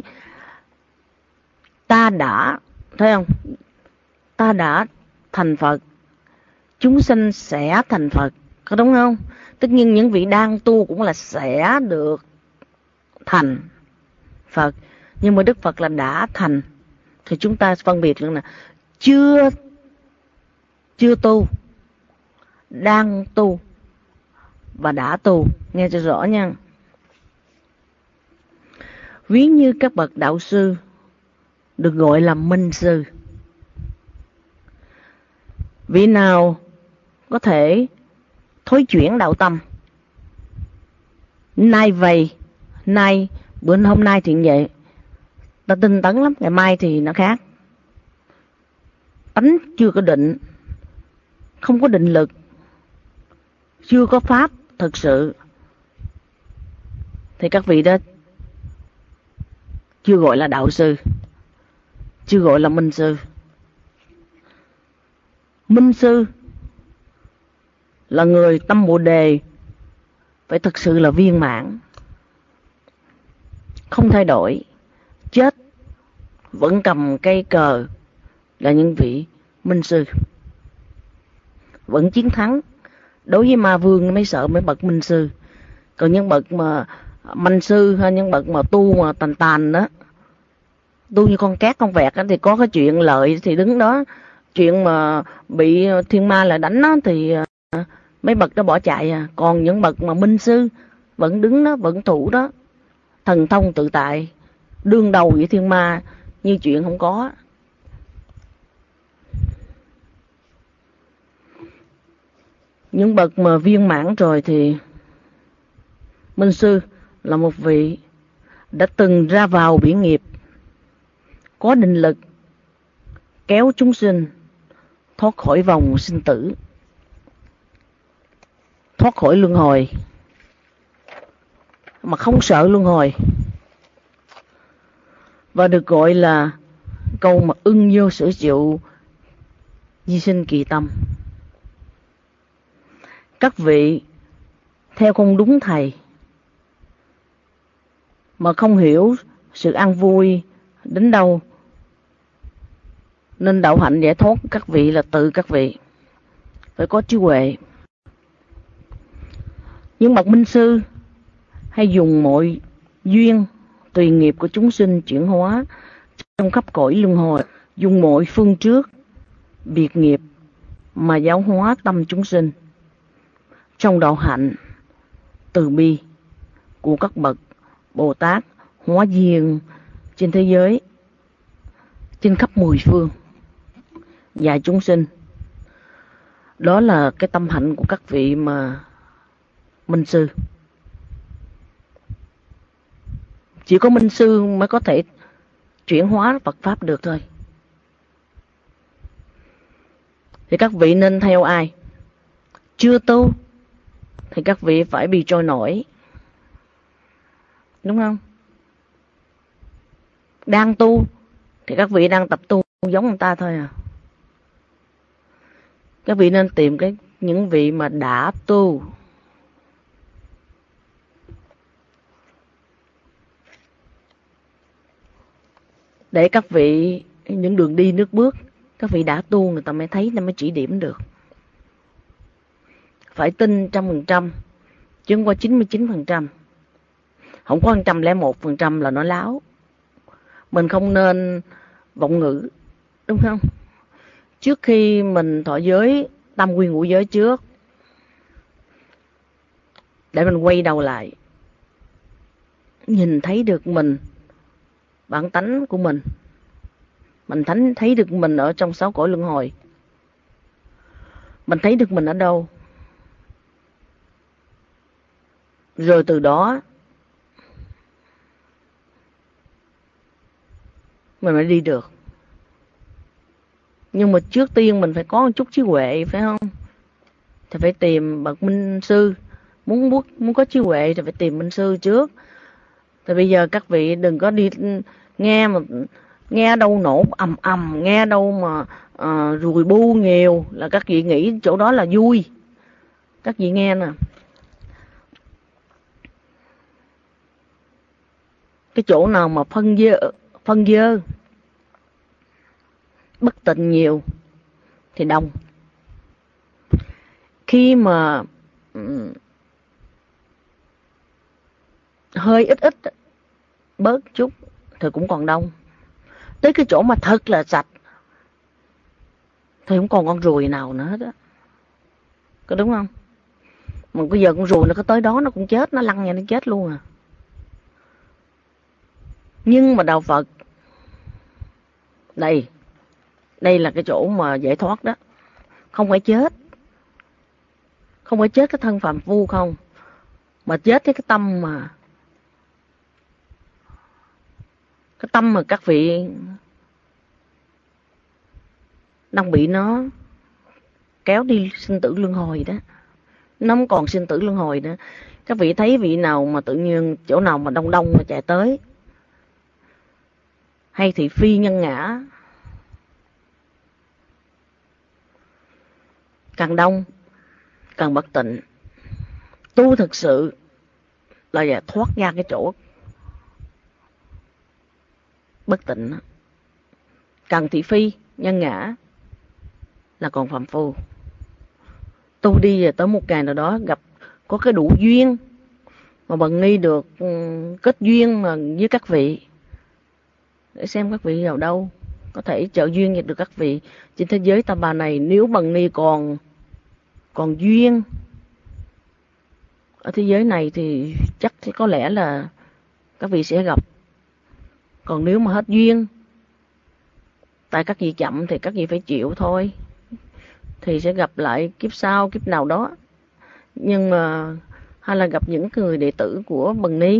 S2: ta đã, thấy không? Ta đã thành Phật, chúng sinh sẽ thành Phật, có đúng không? Tất nhiên những vị đang tu cũng là sẽ được thành Phật, nhưng mà Đức Phật là đã thành. Thì chúng ta phân biệt là chưa tu, đang tu và đã tu, nghe cho rõ nha. Ví như các bậc đạo sư được gọi là minh sư. Vị nào có thể thối chuyển đạo tâm, nay vậy, nay bữa hôm nay thì vậy, ta tinh tấn lắm, ngày mai thì nó khác. Tánh chưa có định, không có định lực, chưa có pháp thực sự, thì các vị đó chưa gọi là đạo sư, chưa gọi là minh sư. Minh sư là người tâm Bồ Đề phải thực sự là viên mãn, không thay đổi, chết vẫn cầm cây cờ, là những vị minh sư, vẫn chiến thắng. Đối với ma vương mới sợ mấy bậc minh sư. Còn những bậc mà manh sư hay những bậc mà tu mà tàn đó, tu như con cát con vẹt đó, thì có cái chuyện lợi thì đứng đó, chuyện mà bị thiên ma là đánh đó, thì mấy bậc đó bỏ chạy à. Còn những bậc mà minh sư vẫn đứng đó, vẫn thủ đó, thần thông tự tại, đương đầu với thiên ma như chuyện không có. Những bậc mà viên mãn rồi thì minh sư là một vị đã từng ra vào biển nghiệp, có định lực kéo chúng sinh thoát khỏi vòng sinh tử, thoát khỏi luân hồi, mà không sợ luân hồi, và được gọi là câu mà ưng vô sở chịu, di sinh kỳ tâm. Các vị theo không đúng thầy, mà không hiểu sự an vui đến đâu, nên đạo hạnh giải thoát các vị là tự các vị phải có trí huệ. Những bậc minh sư hay dùng mọi duyên tùy nghiệp của chúng sinh chuyển hóa trong khắp cõi luân hồi, dùng mọi phương trước biệt nghiệp mà giáo hóa tâm chúng sinh trong đạo hạnh từ bi của các bậc Bồ Tát hóa duyên trên thế giới, trên khắp mười phương dạy chúng sinh. Đó là cái tâm hạnh của các vị mà minh sư. Chỉ có minh sư mới có thể chuyển hóa Phật Pháp được thôi. Thì các vị nên theo ai? Chưa tu thì các vị phải bị trôi nổi, đúng không? Đang tu thì các vị đang tập tu giống người ta thôi à. Các vị nên tìm những vị mà đã tu, để các vị những đường đi nước bước, các vị đã tu người ta mới thấy, người ta mới chỉ điểm được. Phải tin 100%, chứ không qua 99%. Không có 101% là nó láo. Mình không nên vọng ngữ, đúng không? Trước khi mình thọ giới, tam quy ngũ giới trước, để mình quay đầu lại, nhìn thấy được mình, bản tánh của mình thấy được mình ở trong 6 cõi luân hồi. Mình thấy được mình ở đâu, rồi từ đó mình mới đi được. Nhưng mà trước tiên mình phải có một chút trí huệ, phải không? Thì phải tìm bậc minh sư. Muốn có trí huệ thì phải tìm minh sư trước. Thì bây giờ các vị đừng có đi nghe đâu nổ ầm, nghe đâu mà rùi bu nhiều là các vị nghĩ chỗ đó là vui. Các vị nghe nè. Cái chỗ nào mà phân dơ, bất tịnh nhiều thì đông. Khi mà hơi ít bớt chút thì cũng còn đông. Tới cái chỗ mà thật là sạch thì không còn con ruồi nào nữa hết á. Có đúng không? Mà bây giờ con ruồi nó có tới đó nó cũng chết, nó lăn nha, nó chết luôn à. Nhưng mà đạo Phật, đây là cái chỗ mà giải thoát đó. Không phải chết. Không phải chết cái thân phàm phu không, mà chết cái tâm mà. Cái tâm mà các vị đang bị nó kéo đi sinh tử luân hồi đó. Nó không còn sinh tử luân hồi nữa. Các vị thấy vị nào mà tự nhiên chỗ nào mà đông đông mà chạy tới, hay thị phi nhân ngã, càng đông càng bất tịnh. Tu thực sự là thoát ra cái chỗ bất tịnh. Càng thị phi nhân ngã là còn phàm phu. Tu đi về tới một ngày nào đó gặp có cái đủ duyên mà Bần Ni được kết duyên mà với các vị, để xem các vị vào đâu có thể trợ duyên được các vị trên thế giới ta bà này. Nếu Bần Ni còn duyên ở thế giới này thì chắc có lẽ là các vị sẽ gặp. Còn nếu mà hết duyên, tại các vị chậm thì các vị phải chịu thôi, thì sẽ gặp lại kiếp sau, kiếp nào đó. Nhưng mà hay là gặp những người đệ tử của Bần Ni.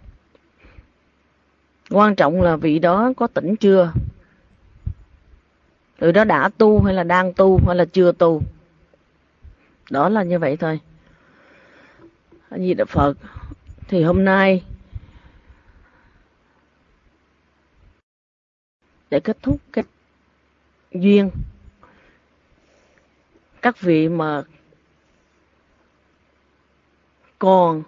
S2: Quan trọng là vị đó có tỉnh chưa, người đó đã tu hay là đang tu hay là chưa tu. Đó là như vậy thôi. A Di Đà Phật. Thì hôm nay để kết thúc cái duyên, các vị mà còn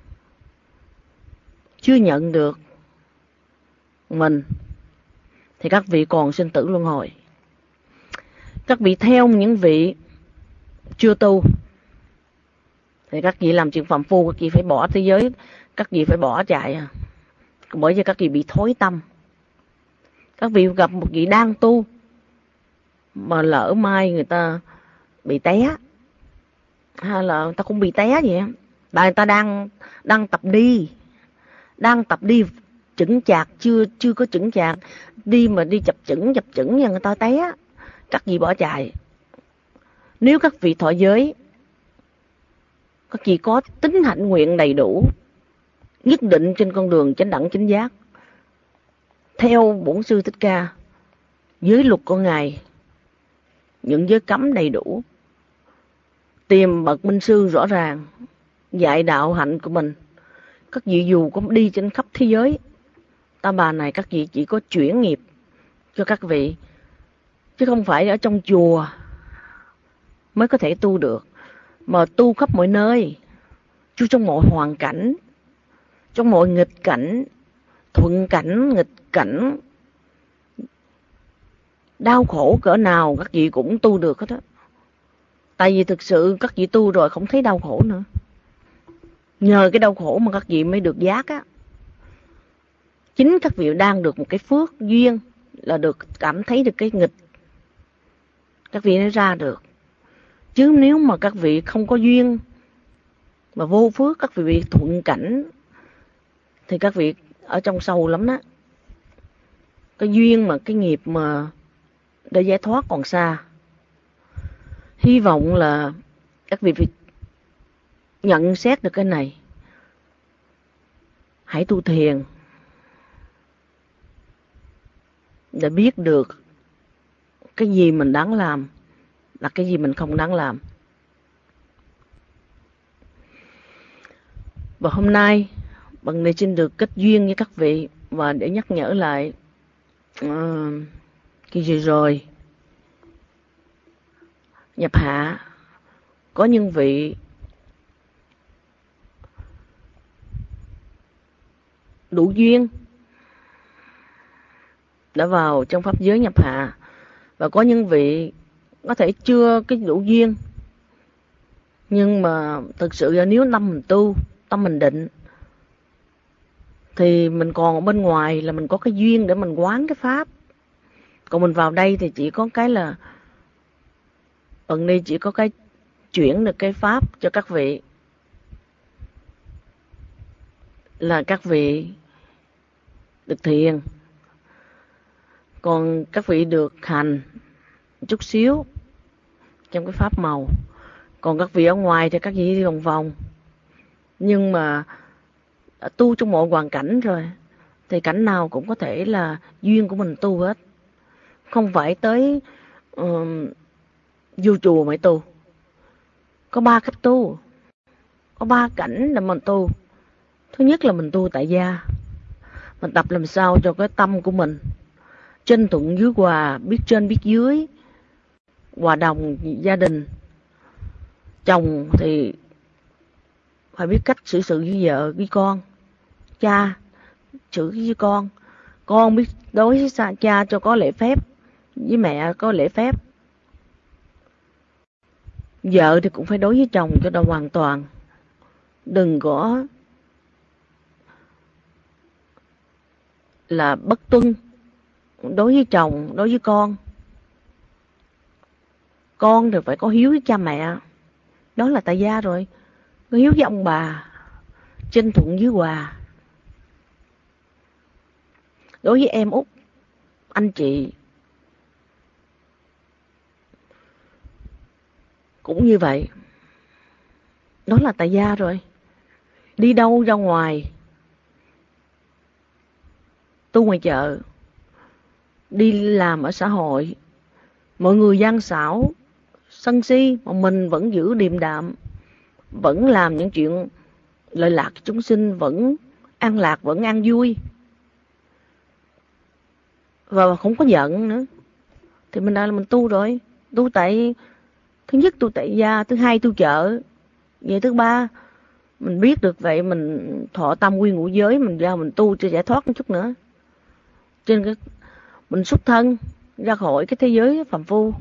S2: chưa nhận được mình thì các vị còn sinh tử luân hồi. Các vị theo những vị chưa tu thì các vị làm chuyện phàm phu, các vị phải bỏ thế giới, các vị phải bỏ chạy, bởi vì các vị bị thối tâm. Các vị gặp một vị đang tu mà lỡ mai người ta bị té, hay là người ta cũng bị té vậy, tại người ta đang tập đi chững chạc, chưa có chững chạc, đi mà đi chập chững và người ta té, các vị bỏ chạy. Nếu các vị thọ giới, các vị có tính hạnh nguyện đầy đủ, nhất định trên con đường chánh đẳng chánh giác, theo Bổn Sư Thích Ca, giới luật của Ngài, những giới cấm đầy đủ, tìm bậc minh sư rõ ràng, dạy đạo hạnh của mình. Các vị dù có đi trên khắp thế giới ta bà này, các vị chỉ có chuyển nghiệp cho các vị, chứ không phải ở trong chùa mới có thể tu được, mà tu khắp mọi nơi, tu trong mọi hoàn cảnh, trong mọi nghịch cảnh, thuận cảnh, nghịch cảnh, đau khổ cỡ nào các vị cũng tu được hết á. Tại vì thực sự các vị tu rồi không thấy đau khổ nữa. Nhờ cái đau khổ mà các vị mới được giác á. Chính các vị đang được một cái phước duyên là được cảm thấy được cái nghịch, các vị mới ra được. Chứ nếu mà các vị không có duyên mà vô phước, các vị bị thuận cảnh thì các vị ở trong sâu lắm đó. Cái duyên mà cái nghiệp mà để giải thoát còn xa. Hy vọng là các vị phải nhận xét được cái này. Hãy tu thiền để biết được cái gì mình đáng làm, là cái gì mình không đáng làm. Và hôm nay Bần Ni xin được kết duyên với các vị, và để nhắc nhở lại kỳ vừa rồi nhập hạ có những vị đủ duyên đã vào trong pháp giới nhập hạ. Và có những vị có thể chưa cái đủ duyên, nhưng mà thực sự là nếu tâm mình tu, tâm mình định, thì mình còn ở bên ngoài là mình có cái duyên để mình quán cái pháp. Còn mình vào đây thì chỉ có cái là ẩn đi, chỉ có cái chuyển được cái pháp cho các vị, là các vị được thiền, còn các vị được hành chút xíu trong cái pháp màu. Còn các vị ở ngoài thì các vị đi vòng vòng, nhưng mà tu trong mọi hoàn cảnh rồi thì cảnh nào cũng có thể là duyên của mình tu hết. Không phải tới vô chùa mới tu. Có 3 cách tu, có 3 cảnh để mình tu. Thứ nhất là mình tu tại gia, mình tập làm sao cho cái tâm của mình trên thuận dưới hòa, biết trên biết dưới, hòa đồng gia đình. Chồng thì phải biết cách xử sự với vợ với con, cha xử với con biết đối với cha cho có lễ phép, với mẹ có lễ phép. Vợ thì cũng phải đối với chồng cho nó hoàn toàn, đừng có là bất tuân đối với chồng, đối với con. Con thì phải có hiếu với cha mẹ, đó là tại gia rồi. Có hiếu với ông bà, trên thuận dưới hòa. Đối với em út, anh chị cũng như vậy, đó là tại gia rồi. Đi đâu ra ngoài, tu ngoài chợ, đi làm ở xã hội, mọi người gian xảo, sân si, mà mình vẫn giữ điềm đạm, vẫn làm những chuyện lợi lạc chúng sinh, vẫn an lạc, vẫn an vui, và không có giận nữa, thì mình đã là mình tu rồi. Tu tại, thứ nhất tu tại gia, thứ hai tu chợ, vậy thứ ba mình biết được vậy, mình thọ tam quy ngũ giới, mình ra mình tu cho giải thoát một chút nữa. Trên cái mình xuất thân ra khỏi cái thế giới phàm phu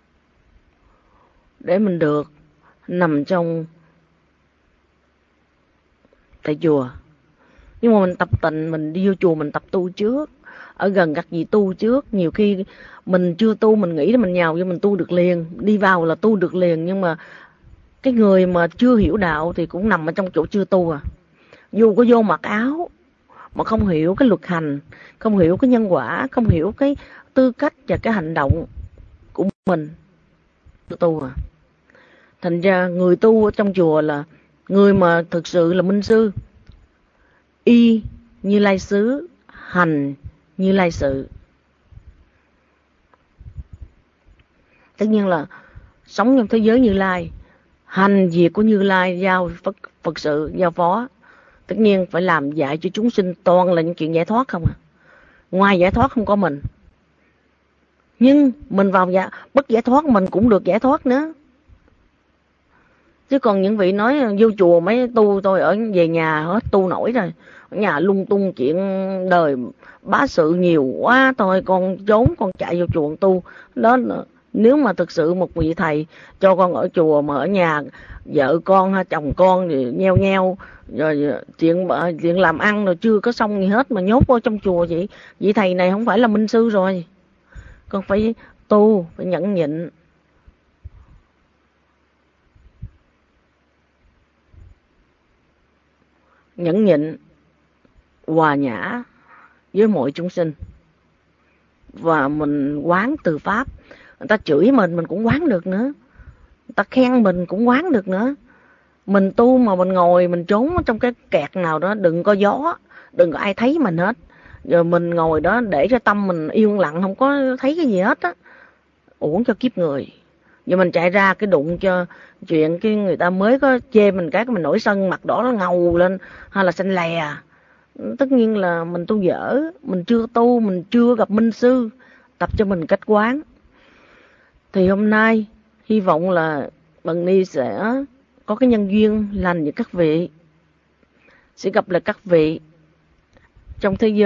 S2: để mình được nằm trong tại chùa. Nhưng mà mình tập tịnh, mình đi vô chùa mình tập tu trước, ở gần các vị tu trước. Nhiều khi mình chưa tu, mình nghĩ là mình nhào vô mình tu được liền, đi vào là tu được liền. Nhưng mà cái người mà chưa hiểu đạo thì cũng nằm ở trong chỗ chưa tu à. Dù có vô mặc áo mà không hiểu cái luật hành, không hiểu cái nhân quả, không hiểu cái tư cách và cái hành động của mình, tu à. Thành ra người tu ở trong chùa là người mà thực sự là minh sư. Y Như Lai xứ, hành Như Lai sự. Tất nhiên là sống trong thế giới Như Lai, hành việc của Như Lai giao Phật sự giao phó. Tất nhiên phải làm dạy cho chúng sinh toàn là những chuyện giải thoát không à. Ngoài giải thoát không có mình. Nhưng mình vào bất giải thoát mình cũng được giải thoát nữa. Chứ còn những vị nói vô chùa mấy tu tôi ở về nhà hết tu nổi rồi. Ở nhà lung tung chuyện đời bá sự nhiều quá, thôi con trốn con chạy vô chùa tu. Đó là, nếu mà thực sự một vị thầy cho con ở chùa mà ở nhà vợ con chồng con thì nheo nheo, rồi chuyện làm ăn rồi chưa có xong gì hết mà nhốt vô trong chùa vậy, vị thầy này không phải là minh sư rồi. Con phải tu, phải nhẫn nhịn. Nhẫn nhịn, hòa nhã với mọi chúng sinh. Và mình quán từ pháp. Người ta chửi mình cũng quán được nữa. Người ta khen mình cũng quán được nữa. Mình tu mà mình ngồi mình trốn trong cái kẹt nào đó, đừng có gió, đừng có ai thấy mình hết. Rồi mình ngồi đó để cho tâm mình yên lặng, không có thấy cái gì hết á, uổng cho kiếp người. Giờ mình chạy ra cái đụng cho chuyện cái người ta mới có chê mình cái mình nổi sân, mặt đỏ nó ngầu lên, hay là xanh lè. Tất nhiên là mình tu dở, mình chưa tu, mình chưa gặp minh sư tập cho mình cách quán. Thì hôm nay hy vọng là Bằng Ni sẽ có cái nhân duyên lành với các vị, sẽ gặp lại các vị trong thế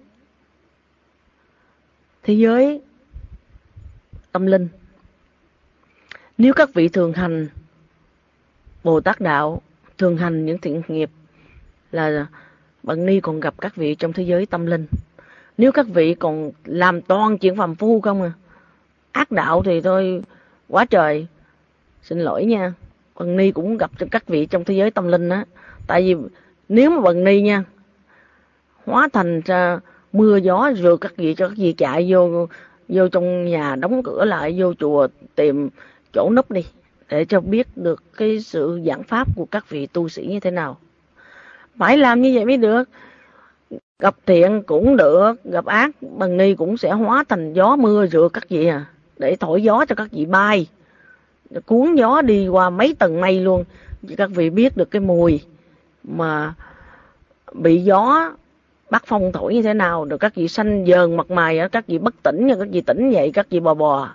S2: giới tâm linh. Nếu các vị thường hành Bồ Tát đạo, thường hành những thiện nghiệp, là Bần Ni còn gặp các vị trong thế giới tâm linh. Nếu các vị còn làm toàn chuyện phàm phu không à, ác đạo thì thôi quá trời, xin lỗi nha, Bần Ni cũng gặp các vị trong thế giới tâm linh á. Tại vì nếu mà Bần Ni nha, hóa thành ra mưa gió rồi các vị cho các vị chạy vô trong nhà, đóng cửa lại, vô chùa tìm chỗ núp đi, để cho biết được cái sự giảng pháp của các vị tu sĩ như thế nào. Phải làm như vậy mới được. Gặp thiện cũng được, gặp ác Bần Ni cũng sẽ hóa thành gió mưa rượt các vị à, để thổi gió cho các vị bay, cuốn gió đi qua mấy tầng mây luôn. Các vị biết được cái mùi mà bị gió bắt phong thổi như thế nào, rồi các vị xanh dờn mặt mày, các vị bất tỉnh, các vị tỉnh dậy, các vị bò bò.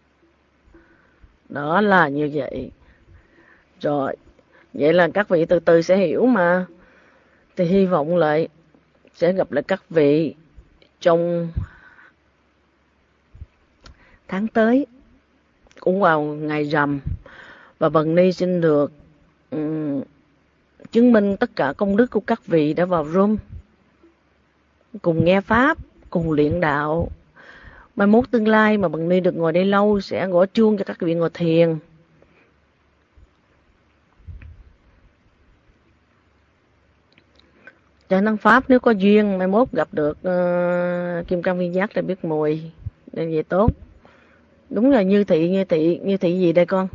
S2: Đó là như vậy. Rồi, vậy là các vị từ từ sẽ hiểu mà. Thì hy vọng lại sẽ gặp lại các vị trong tháng tới, cũng vào ngày rằm. Và Bần Ni xin được chứng minh tất cả công đức của các vị đã vào room, cùng nghe pháp, cùng luyện đạo. Mai mốt tương lai mà Bần Ni được ngồi đây lâu, sẽ gõ chuông cho các vị ngồi thiền. Cho năng pháp, nếu có duyên mai mốt gặp được Kim Cang Viên Giác là biết mùi, nên vậy tốt. Đúng là như thị gì đây con?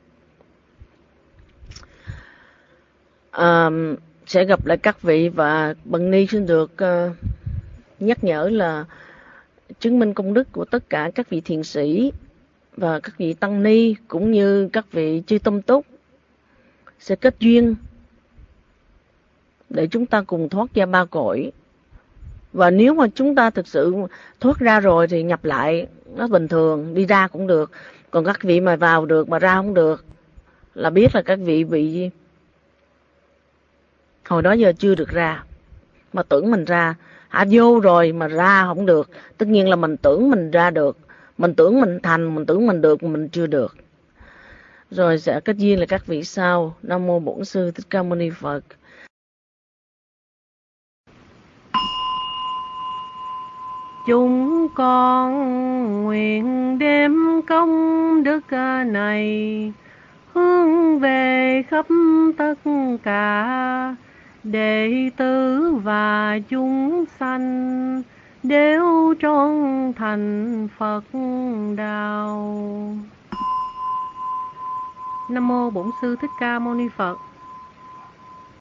S2: Sẽ gặp lại các vị, và Bần Ni xin được nhắc nhở là chứng minh công đức của tất cả các vị thiền sĩ và các vị tăng ni, cũng như các vị chư tâm túc sẽ kết duyên để chúng ta cùng thoát ra ba cõi. Và nếu mà chúng ta thực sự thoát ra rồi thì nhập lại nó bình thường, đi ra cũng được. Còn các vị mà vào được mà ra không được là biết là các vị bị hồi đó giờ chưa được ra, mà tưởng mình ra. Vô rồi mà ra không được, tất nhiên là mình tưởng mình ra được, mình tưởng mình thành, mình tưởng mình được mà mình chưa được. Rồi sẽ kết duyên là các vị sau. Nam mô Bổn Sư Thích Ca Mâu Ni Phật.
S1: Chúng con nguyện đem công đức này hướng về khắp tất cả đệ tử và chúng sanh, đều trọn thành Phật đạo. Nam mô Bổn Sư Thích Ca Mâu Ni Phật.